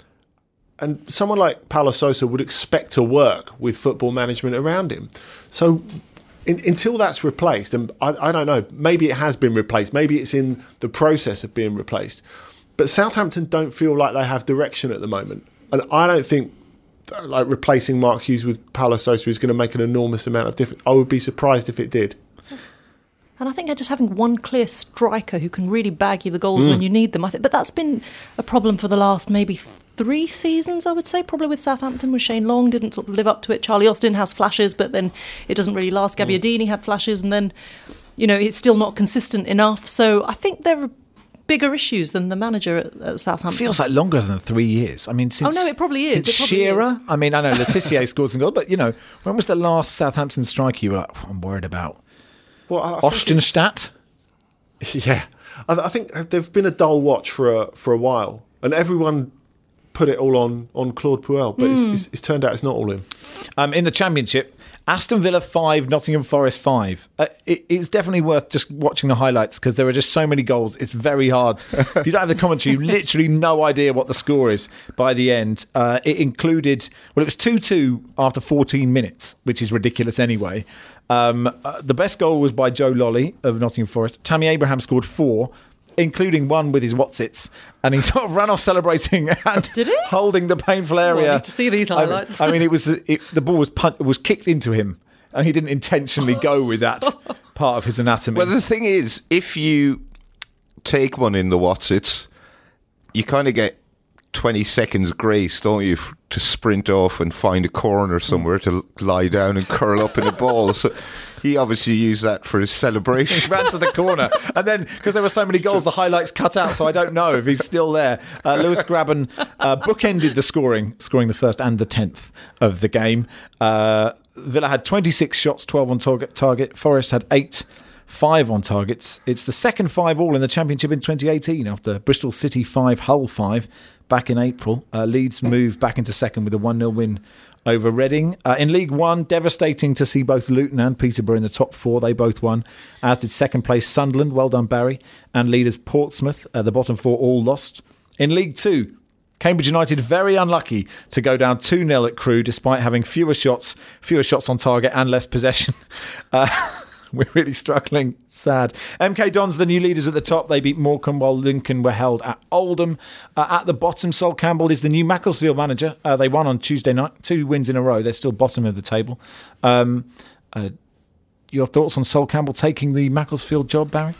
and someone like Paulo Sousa would expect to work with football management around him. So until that's replaced, and I don't know, maybe it has been replaced, maybe it's in the process of being replaced, but Southampton don't feel like they have direction at the moment. And I don't think like replacing Mark Hughes with Paulo Sousa is going to make an enormous amount of difference. I would be surprised if it did. And I think just having one clear striker who can really bag you the goals when you need them. But that's been a problem for the last maybe 3 seasons, I would say, probably with Southampton, with Shane Long didn't sort of live up to it. Charlie Austin has flashes, but then it doesn't really last. Gabbiadini had flashes, and then, it's still not consistent enough. So I think there are bigger issues than the manager at Southampton. Feels like longer than 3 years. I mean, since... Oh, no, it probably is. Since Shearer. I mean, I know Letitia scored some goals, but, when was the last Southampton striker you were like, I'm worried about? Well, Ostenstadt? Yeah. I think they've been a dull watch for a while, and everyone put it all on Claude Puel, but it's turned out it's not all him. In the Championship, Aston Villa 5, Nottingham Forest 5. It's definitely worth just watching the highlights because there are just so many goals. It's very hard. If you don't have the commentary, you've literally no idea what the score is by the end. It included, it was 2-2 after 14 minutes, which is ridiculous anyway. The best goal was by Joe Lolly of Nottingham Forest. Tammy Abraham scored 4, including one with his Watsits, and he sort of ran off celebrating and holding the painful area. I need to see these highlights. I mean, the ball was kicked into him, and he didn't intentionally go with that part of his anatomy. Well, the thing is, if you take one in the Watsits, you kind of get 20 seconds grace, don't you, to sprint off and find a corner somewhere to lie down and curl up in a ball. So he obviously used that for his celebration. He ran to the corner, and then because there were so many goals, the highlights cut out, so I don't know if he's still there. Lewis Grabban bookended the scoring the first and the 10th of the game. Villa had 26 shots, 12 on target. Forest had 8, 5 on targets. It's the second 5-all in the Championship in 2018 after Bristol City 5, Hull 5 back in April. Leeds moved back into second with a 1-0 win over Reading. In League One, devastating to see both Luton and Peterborough in the top four. They both won, as did second place Sunderland. Well done, Barry. And leaders Portsmouth. The bottom four all lost. In League Two, Cambridge United very unlucky to go down 2-0 at Crewe despite having fewer shots on target and less possession. We're really struggling. Sad. MK Dons, the new leaders at the top. They beat Morecambe while Lincoln were held at Oldham. At the bottom, Sol Campbell is the new Macclesfield manager. They won on Tuesday night. 2 wins in a row. They're still bottom of the table. Your thoughts on Sol Campbell taking the Macclesfield job, Barry?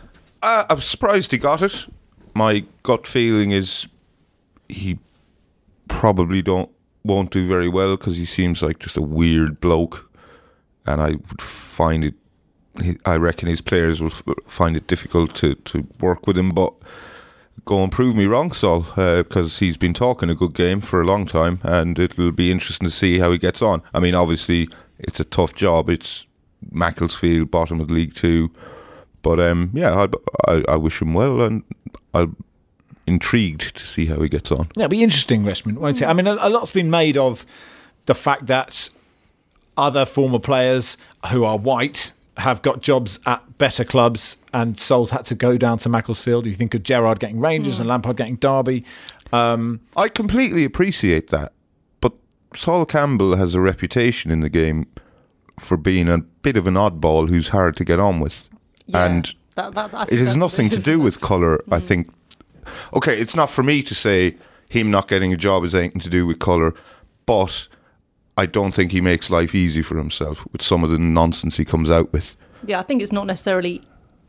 I'm surprised he got it. My gut feeling is he probably won't do very well because he seems like just a weird bloke. And I would find it, I reckon his players will find it difficult to work with him, but go and prove me wrong, Sol, because he's been talking a good game for a long time, and it'll be interesting to see how he gets on. I mean, obviously, it's a tough job. It's Macclesfield, bottom of League Two, but I wish him well, and I'm intrigued to see how he gets on. Yeah, it'll be interesting, Richmond, won't it? I mean, a lot's been made of the fact that other former players who are white have got jobs at better clubs, and Sol's had to go down to Macclesfield. You think of Gerrard getting Rangers and Lampard getting Derby. I completely appreciate that, but Sol Campbell has a reputation in the game for being a bit of an oddball who's hard to get on with. Yeah, and it has nothing to do with colour, I think. Okay, it's not for me to say him not getting a job has anything to do with colour, but I don't think he makes life easy for himself with some of the nonsense he comes out with. Yeah, I think it's not necessarily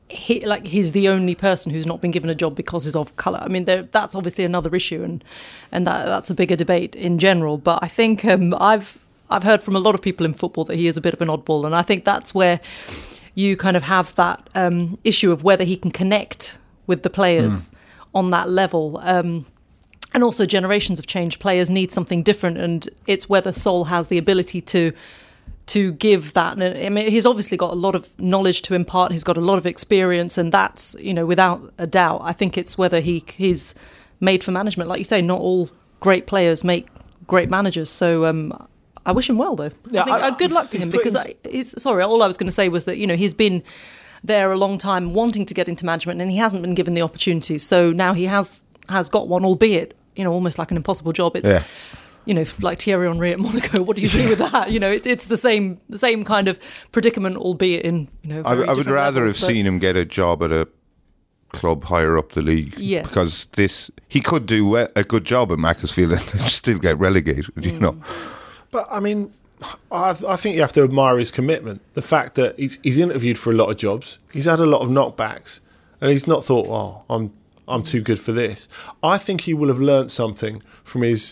he's the only person who's not been given a job because he's of colour. I mean, that's obviously another issue, and that's a bigger debate in general. But I think I've heard from a lot of people in football that he is a bit of an oddball, and I think that's where you kind of have that issue of whether he can connect with the players on that level. And also generations have changed. Players need something different, and it's whether Sol has the ability to give that. And I mean, he's obviously got a lot of knowledge to impart. He's got a lot of experience, and that's, without a doubt. I think it's whether he's made for management. Like you say, not all great players make great managers. So I wish him well, though. Yeah, I think good luck to him, because all I was going to say was that he's been there a long time wanting to get into management, and he hasn't been given the opportunity. So now he has got one, albeit almost like an impossible job. It's like Thierry Henry at Monaco. What do you do with that? It's the same kind of predicament, albeit in I would rather have seen him get a job at a club higher up the league. Yes. Because he could do a good job at Macclesfield and still get relegated. But I mean, I think you have to admire his commitment. The fact that he's interviewed for a lot of jobs, he's had a lot of knockbacks, and he's not thought, I'm too good for this. I think he will have learnt something from his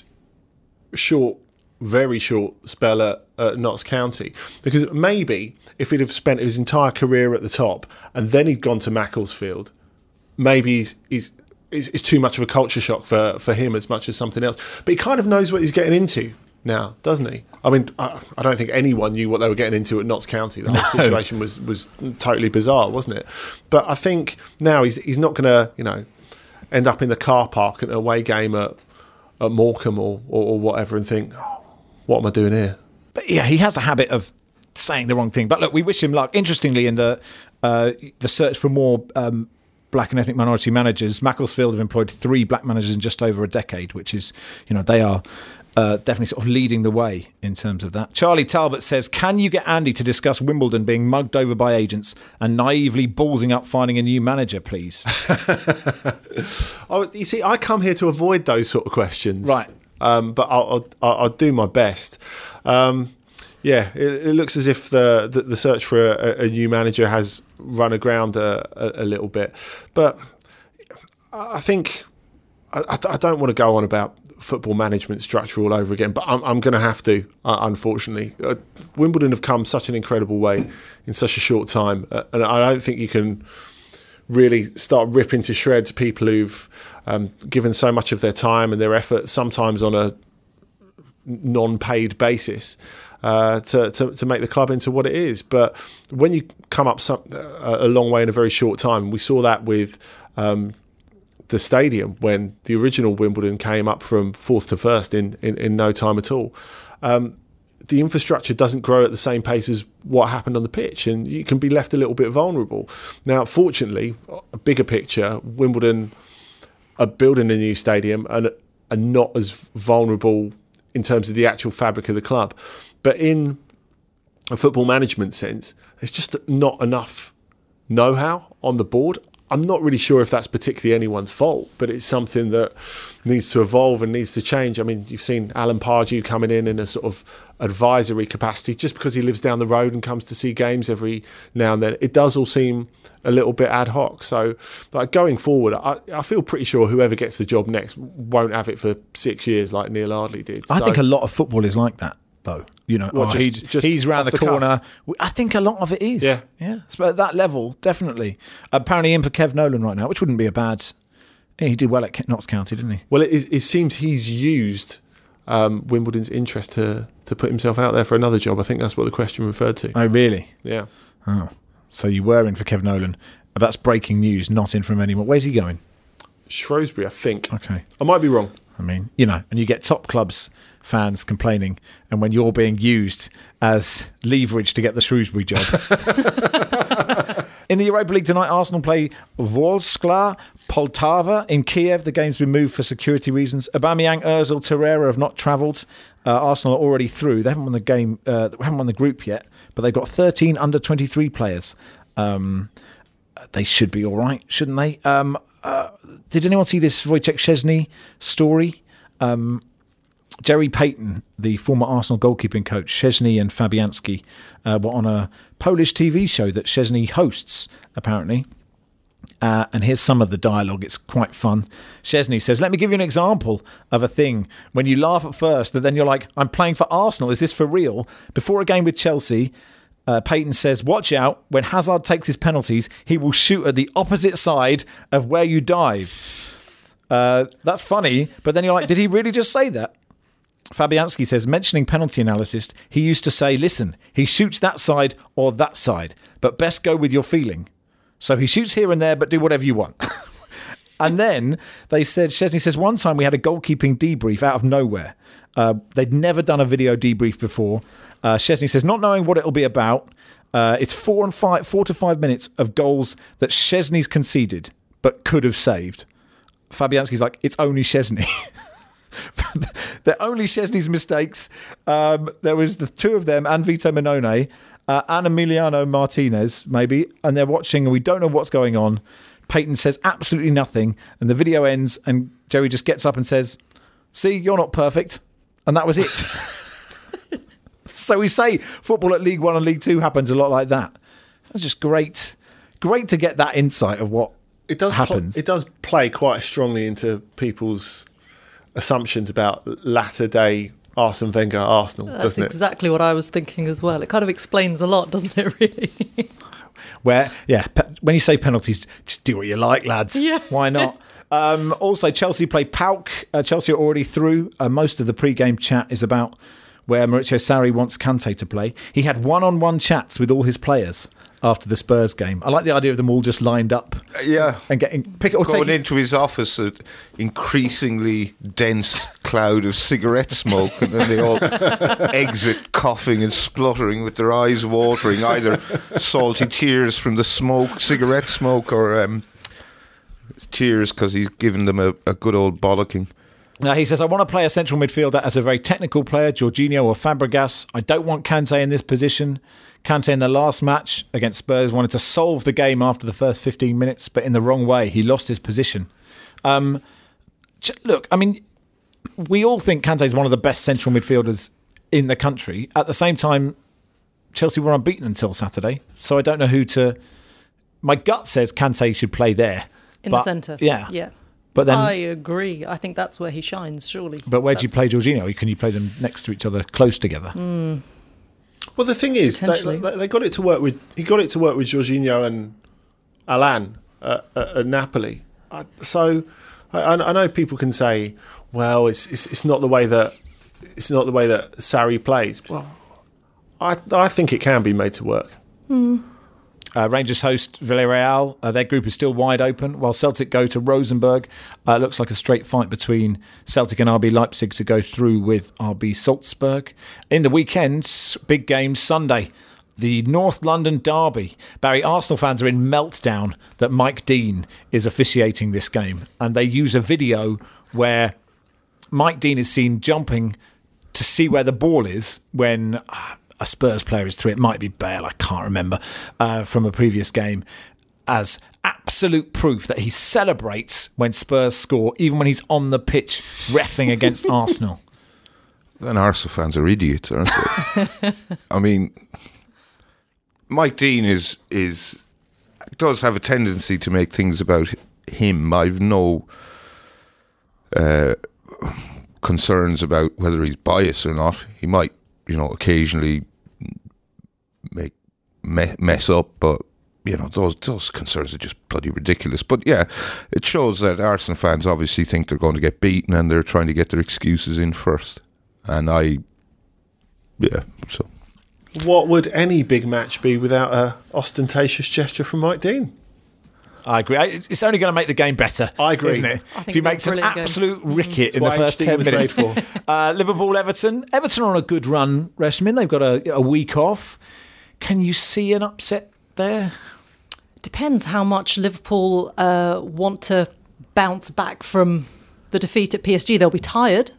very short spell at Notts County. Because maybe if he'd have spent his entire career at the top and then he'd gone to Macclesfield, maybe it's too much of a culture shock for him as much as something else. But he kind of knows what he's getting into now, doesn't he? I mean, I don't think anyone knew what they were getting into at Notts County. The whole situation was totally bizarre, wasn't it? But I think now he's not going to, end up in the car park at an away game at Morecambe or whatever and think, what am I doing here? But yeah, he has a habit of saying the wrong thing. But look, we wish him luck. Interestingly, in the search for more black and ethnic minority managers, Macclesfield have employed 3 black managers in just over a decade, which is, they are definitely sort of leading the way in terms of that. Charlie Talbot says, can you get Andy to discuss Wimbledon being mugged over by agents and naively ballsing up finding a new manager, please? You see, I come here to avoid those sort of questions. Right. But I'll do my best. It looks as if the search for a new manager has run aground a little bit. But I think I don't want to go on about football management structure all over again, but I'm going to have to, unfortunately. Wimbledon have come such an incredible way in such a short time, and I don't think you can really start ripping to shreds people who've given so much of their time and their effort, sometimes on a non-paid basis, to make the club into what it is. But when you come up a long way in a very short time, we saw that with the stadium when the original Wimbledon came up from 4th to 1st in no time at all. the infrastructure doesn't grow at the same pace as what happened on the pitch, and you can be left a little bit vulnerable. Now, fortunately, a bigger picture, Wimbledon are building a new stadium and are not as vulnerable in terms of the actual fabric of the club. But in a football management sense, there's just not enough know-how on the board. I'm not really sure if that's particularly anyone's fault, but it's something that needs to evolve and needs to change. I mean, you've seen Alan Pardew coming in a sort of advisory capacity just because he lives down the road and comes to see games every now and then. It does all seem a little bit ad hoc. So like going forward, I feel pretty sure whoever gets the job next won't have it for 6 years like Neil Ardley did. I think a lot of football is like that, though. You know, well, he's round the corner. Cuff. I think a lot of it is. Yeah. So at that level, definitely. Apparently in for Kev Nolan right now, which wouldn't be a bad... He did well at Notts County, didn't he? Well, it seems he's used Wimbledon's interest to put himself out there for another job. I think that's what the question referred to. Oh, really? Yeah. Oh, so you were in for Kev Nolan. That's breaking news, not in from anymore. Where's he going? Shrewsbury, I think. Okay. I might be wrong. I mean, you know, and you get top clubs fans complaining, and when you're being used as leverage to get the Shrewsbury job. In the Europa League tonight, Arsenal play Wolsklar Poltava in Kiev. The game's been moved for security reasons. Aubameyang, Ozil, Torreira have not travelled. Arsenal are already through. They haven't won the game. They haven't won the group yet, but they've got 13 under-23 players. They should be all right, shouldn't they? Did anyone see this Wojciech Szczesny story? Jerry Payton, the former Arsenal goalkeeping coach, Szczesny and Fabianski were on a Polish TV show that Szczesny hosts, apparently. And here's some of the dialogue. It's quite fun. Szczesny says, "Let me give you an example of a thing. When you laugh at first, and then you're like, I'm playing for Arsenal. Is this for real?" Before a game with Chelsea, Payton says, "Watch out. When Hazard takes his penalties, he will shoot at the opposite side of where you dive." That's funny. But then you're like, did he really just say that? Fabianski says, mentioning penalty analysis, he used to say, listen, he shoots that side or that side, but best go with your feeling. So he shoots here and there, but do whatever you want. And then they said, Szczesny says, one time we had a goalkeeping debrief out of nowhere. They'd never done a video debrief before. Szczesny says, not knowing what it'll be about, it's 4 to 5 minutes of goals that Szczesny's conceded, but could have saved. Fabianski's like, it's only Szczesny. They're only Szczesny's mistakes. There was the two of them and Vito Minone and Emiliano Martinez, maybe, and they're watching and we don't know what's going on. Payton says absolutely nothing, and the video ends and Jerry just gets up and says, see, you're not perfect. And that was it. So we say football at League One and League Two happens a lot like that. It's just great to get that insight of what happens. It does play quite strongly into people's assumptions about latter day Arsene Wenger Arsenal, doesn't it? That's exactly what I was thinking as well. It kind of explains a lot, doesn't it, really? When you say penalties, just do what you like, lads. Yeah. Why not? Also, Chelsea play PAOK. Chelsea are already through. Most of the pre-game chat is about where Maurizio Sarri wants Kante to play. He had one-on-one chats with all his players after the Spurs game. I like the idea of them all just lined up. Yeah. And going into his office, an increasingly dense cloud of cigarette smoke, and then they all exit coughing and spluttering with their eyes watering, either salty tears from the cigarette smoke, or tears because he's given them a good old bollocking. He says, I want to play a central midfielder as a very technical player, Jorginho or Fabregas. I don't want Kante in this position. Kante in the last match against Spurs wanted to solve the game after the first 15 minutes, but in the wrong way. He lost his position. Look, I mean, we all think Kante is one of the best central midfielders in the country. At the same time, Chelsea were unbeaten until Saturday, so I don't know who to... My gut says Kante should play there. In the centre. Yeah. Yeah. But then, I agree. I think that's where he shines, surely. But where do you play Jorginho? Can you play them next to each other, close together? Well, the thing is, they got it to work with. He got it to work with Jorginho and Alan at Napoli. So I know people can say, "Well, it's not the way that Sarri plays." Well, I think it can be made to work. Rangers host Villarreal. Their group is still wide open, while Celtic go to Rosenborg. It looks like a straight fight between Celtic and RB Leipzig to go through with RB Salzburg. In the weekends, big game Sunday, the North London derby. Barry, Arsenal fans are in meltdown that Mike Dean is officiating this game, and they use a video where Mike Dean is seen jumping to see where the ball is when a Spurs player is through. It might be Bale, I can't remember, from a previous game, as absolute proof that he celebrates when Spurs score, even when he's on the pitch reffing against Arsenal. Then Arsenal fans are idiots, aren't they? I mean, Mike Dean does have a tendency to make things about him. I've no concerns about whether he's biased or not. He might, occasionally mess up, but those concerns are just bloody ridiculous. But yeah, it shows that Arsenal fans obviously think they're going to get beaten, and they're trying to get their excuses in first. And so. What would any big match be without an ostentatious gesture from Mike Dean? I agree. It's only going to make the game better. I agree. Isn't it? If he makes an absolute ricket in the first 10 minutes. Liverpool-Everton. Everton are on a good run, Reshmin. They've got a week off. Can you see an upset there? Depends how much Liverpool want to bounce back from the defeat at PSG. They'll be tired.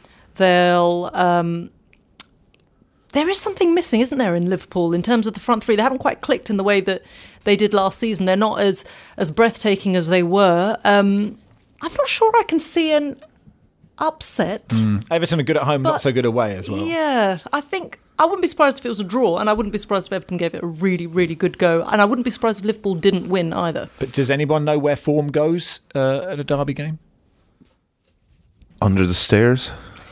There is something missing, isn't there, in Liverpool in terms of the front three? They haven't quite clicked in the way that they did last season. They're not as breathtaking as they were. I'm not sure I can see an upset. Everton are good at home, not so good away as well. Yeah, I think I wouldn't be surprised if it was a draw, and I wouldn't be surprised if Everton gave it a really, really good go, and I wouldn't be surprised if Liverpool didn't win either. But does anyone know where form goes at a derby game? Under the stairs.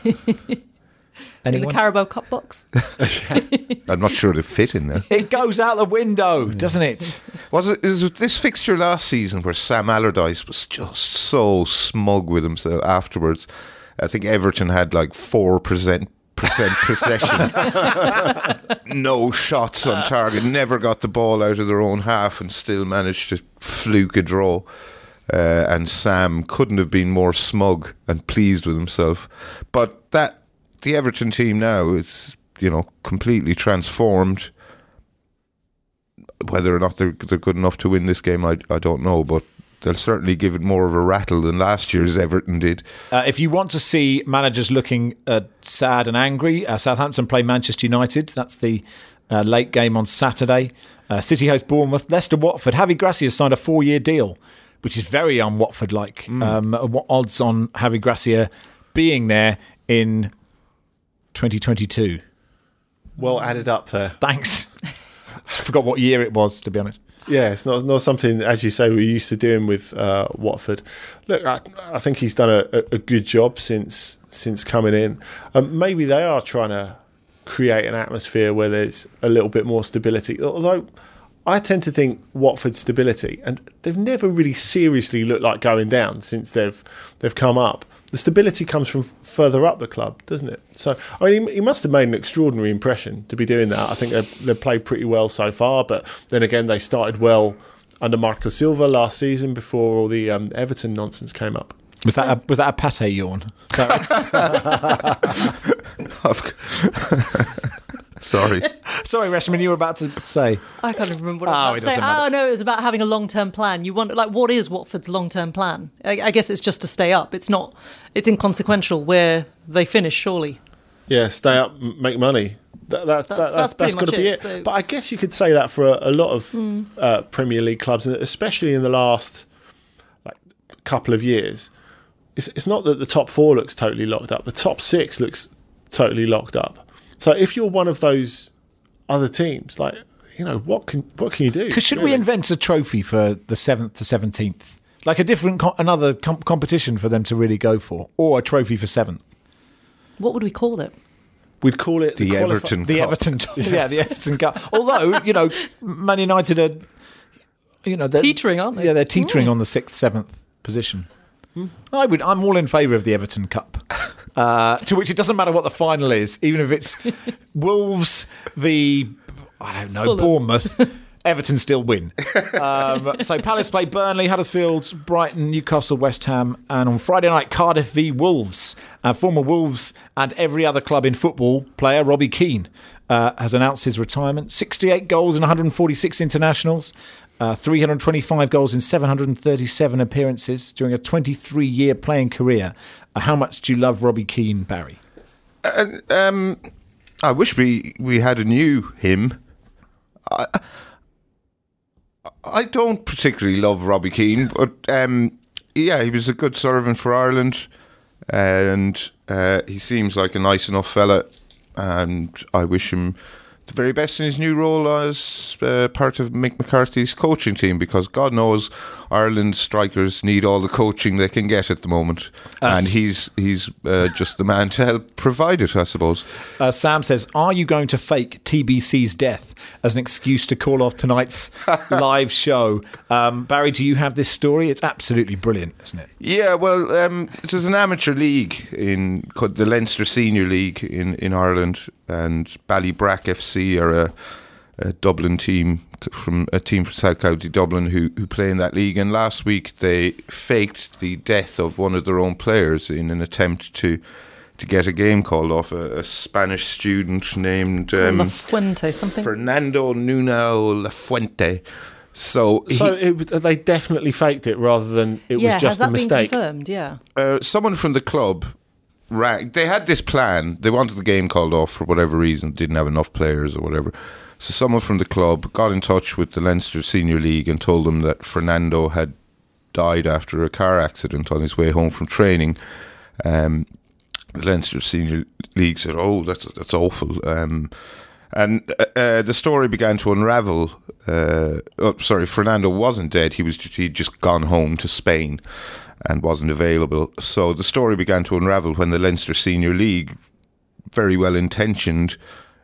In the Carabao Cup box? I'm not sure they fit in there. It goes out the window, doesn't it? Was it this fixture last season where Sam Allardyce was just so smug with himself afterwards? I think Everton had like 4% possession, no shots on target, never got the ball out of their own half, and still managed to fluke a draw. And Sam couldn't have been more smug and pleased with himself. But the Everton team now is, completely transformed. Whether or not they're good enough to win this game, I don't know, but they'll certainly give it more of a rattle than last year's Everton did. If you want to see managers looking sad and angry, Southampton play Manchester United. That's the late game on Saturday. City host Bournemouth. Leicester Watford. Javi Gracia signed a 4-year deal, which is very un-Watford-like. What odds on Javi Gracia being there in 2022? Well added up there. Thanks. I forgot what year it was, to be honest. Yeah, it's not something, as you say, we're used to doing with Watford. Look, I think he's done a good job since coming in. Maybe they are trying to create an atmosphere where there's a little bit more stability. Although I tend to think Watford's stability, and they've never really seriously looked like going down since they've come up. The stability comes from further up the club, doesn't it? So, I mean, he must have made an extraordinary impression to be doing that. I think they've played pretty well so far, but then again, they started well under Marco Silva last season before all the Everton nonsense came up. Was that a pate yawn? Sorry, Reshmin, you were about to say. I can't even remember what I was about to say. Oh, no, it was about having a long-term plan. You wonder, what is Watford's long-term plan? I guess it's just to stay up. It's not. It's inconsequential where they finish, surely. Yeah, stay up, make money. That's got to be it. So. But I guess you could say that for a lot of Premier League clubs, and especially in the last couple of years. It's not that the top 4 looks totally locked up. The top 6 looks totally locked up. So if you're one of those other teams, what can you do? Because should we invent a trophy for the 7th to 17th, like a different another competition for them to really go for, or a trophy for 7th? What would we call it? We'd call it the Everton Cup. The Everton, the Everton Cup. Although Man United are, they're teetering, aren't they? Yeah, they're teetering on the 6th, 7th position. I'm all in favour of the Everton Cup. To which it doesn't matter what the final is, even if it's Wolves v Fulham. Bournemouth. Everton still win. So Palace play Burnley, Huddersfield, Brighton, Newcastle, West Ham, and on Friday night, Cardiff v Wolves. Former Wolves and every other club in football player, Robbie Keane, has announced his retirement. 68 goals in 146 internationals, 325 goals in 737 appearances during a 23-year playing career. How much do you love Robbie Keane, Barry? I wish we had a new him. I don't particularly love Robbie Keane, but he was a good servant for Ireland, and he seems like a nice enough fella, and I wish him the very best in his new role as part of Mick McCarthy's coaching team, because God knows Ireland's strikers need all the coaching they can get at the moment, and he's just the man to help provide it, I suppose. Sam says, are you going to fake TBC's death as an excuse to call off tonight's live show? Barry, do you have this story? It's absolutely brilliant, isn't it? Yeah, well, there's an amateur league called the Leinster Senior League in Ireland, and Ballybrack FC are a Dublin team from South County Dublin who play in that league. And last week they faked the death of one of their own players in an attempt to get a game called off. A Spanish student named La Fuente, something. Fernando Nuno La Fuente. So they definitely faked it rather than it was just a mistake. Has that been confirmed? Yeah. Someone from the club they had this plan. They wanted the game called off for whatever reason, didn't have enough players or whatever. So someone from the club got in touch with the Leinster Senior League and told them that Fernando had died after a car accident on his way home from training. The Leinster Senior League said, "Oh, that's awful." And the story began to unravel. Fernando wasn't dead. He'd just gone home to Spain and wasn't available. So the story began to unravel when the Leinster Senior League, very well intentioned,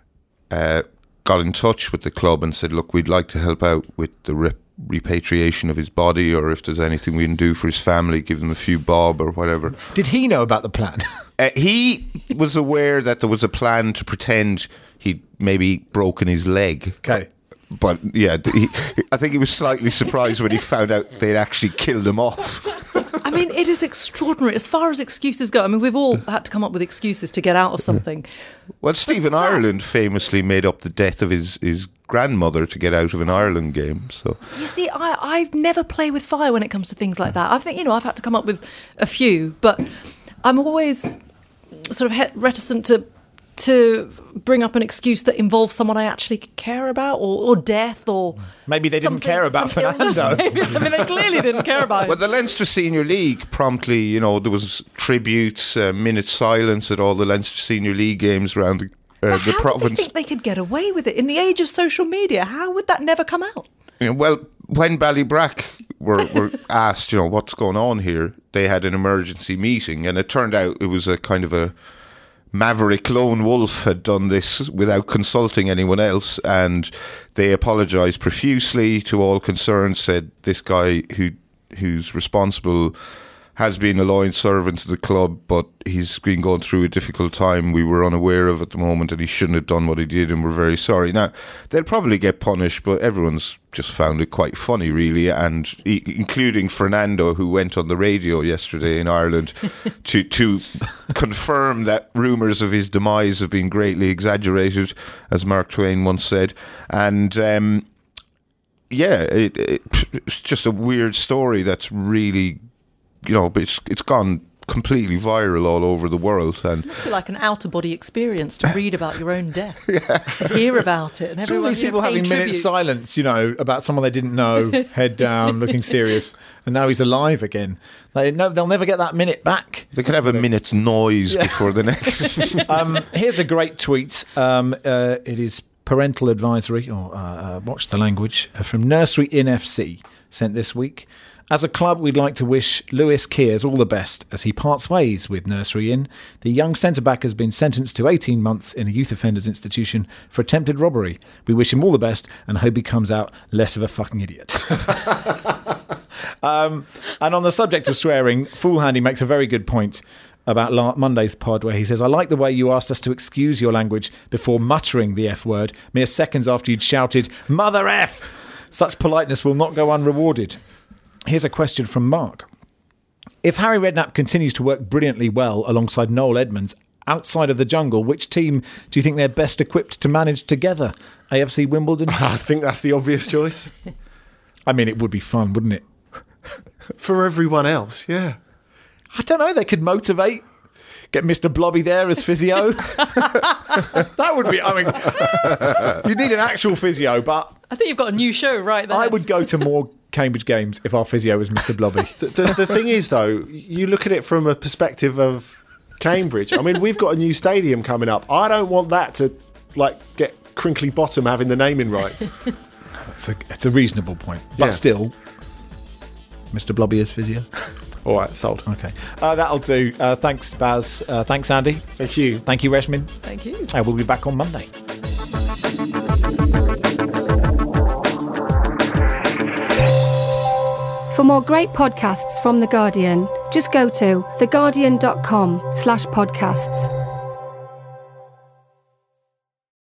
got in touch with the club and said, look, we'd like to help out with the repatriation of his body, or if there's anything we can do for his family, give them a few bob or whatever. Did he know about the plan? He was aware that there was a plan to pretend he'd maybe broken his leg. Okay. But yeah, I think he was slightly surprised when he found out they'd actually killed him off. I mean, it is extraordinary. As far as excuses go, I mean, we've all had to come up with excuses to get out of something. Well, Stephen Ireland famously made up the death of his grandmother to get out of an Ireland game. So you see, I never play with fire when it comes to things like that. I think, I've had to come up with a few, but I'm always sort of reticent to bring up an excuse that involves someone I actually care about, or death, or maybe they didn't care about Fernando. Maybe, they clearly didn't care about him. Well, the Leinster Senior League promptly, there was tributes, minute silence at all the Leinster Senior League games around the province. How did they think they could get away with it in the age of social media? How would that never come out? Well, when Ballybrack were asked, what's going on here, they had an emergency meeting, and it turned out it was a kind of a maverick lone wolf had done this without consulting anyone else, and they apologised profusely to all concerned, said this guy who's responsible has been a loyal servant to the club, but he's been going through a difficult time we were unaware of at the moment, and he shouldn't have done what he did, and we're very sorry. Now, they'll probably get punished, but everyone's just found it quite funny, really, and including Fernando, who went on the radio yesterday in Ireland to confirm that rumours of his demise have been greatly exaggerated, as Mark Twain once said. And it's just a weird story that's really, it's gone completely viral all over the world. And it must be like an out-of-body experience to read about your own death, to hear about it. And some of these people having minutes silence, about someone they didn't know, head down, looking serious, and now he's alive again. They'll never get that minute back. They could have a minute's noise before the next. Here's a great tweet. It is parental advisory, or watch the language, from Nursery Inn FC, sent this week. As a club, we'd like to wish Lewis Kears all the best as he parts ways with Nursery Inn. The young centre-back has been sentenced to 18 months in a youth offenders institution for attempted robbery. We wish him all the best and hope he comes out less of a fucking idiot. And on the subject of swearing, Fool Handy makes a very good point about Monday's pod, where he says, I like the way you asked us to excuse your language before muttering the F word mere seconds after you'd shouted, Mother F! Such politeness will not go unrewarded. Here's a question from Mark. If Harry Redknapp continues to work brilliantly well alongside Noel Edmonds outside of the jungle, which team do you think they're best equipped to manage together? AFC Wimbledon? I think that's the obvious choice. I mean, it would be fun, wouldn't it? For everyone else, yeah. I don't know, they could motivate. Get Mr. Blobby there as physio. That would be, I mean, you need an actual physio, but I think you've got a new show right there. I would go to more Cambridge games if our physio was Mr. Blobby. The thing is, though, you look at it from a perspective of Cambridge. I mean, we've got a new stadium coming up. I don't want that to, get Crinkly Bottom having the naming rights. It's a reasonable point. But still, Mr. Blobby is physio. All right, sold. Okay. That'll do. Thanks, Baz. Thanks, Andy. Thank you. Thank you, Reshmin. Thank you. We'll be back on Monday. For more great podcasts from The Guardian, just go to theguardian.com/podcasts.